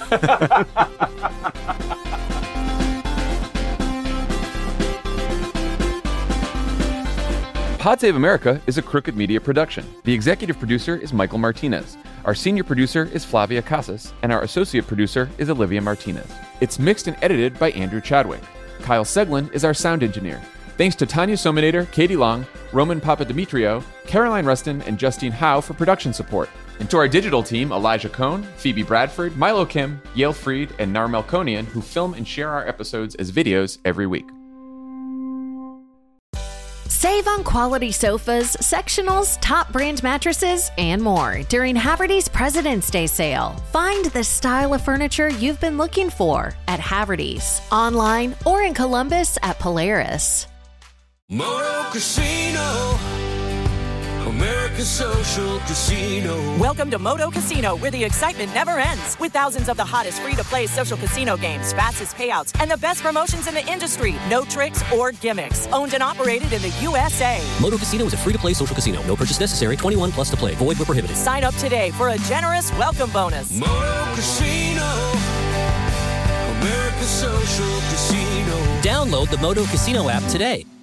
Pod Save America is a Crooked Media production. The executive producer is Michael Martinez. Our senior producer is Flavia Casas, and our associate producer is Olivia Martinez. It's mixed and edited by Andrew Chadwick. Kyle Seglin is our sound engineer. Thanks to Tanya Sominator, Katie Long, Roman Papadimitriou, Caroline Rustin, and Justine Howe for production support. And to our digital team, Elijah Cohn, Phoebe Bradford, Milo Kim, Yale Freed, and Nar Melkonian, who film and share our episodes as videos every week. Save on quality sofas, sectionals, top brand mattresses, and more during Haverty's President's Day sale. Find the style of furniture you've been looking for at Haverty's, online or in Columbus at Polaris. Moto Casino, America. America's Social Casino. Welcome to Moto Casino, where the excitement never ends. With thousands of the hottest free-to-play social casino games, fastest payouts, and the best promotions in the industry. No tricks or gimmicks. Owned and operated in the USA. Moto Casino is a free-to-play social casino. No purchase necessary. 21 plus to play. Void where prohibited. Sign up today for a generous welcome bonus. Moto Casino. America's Social Casino. Download the Moto Casino app today.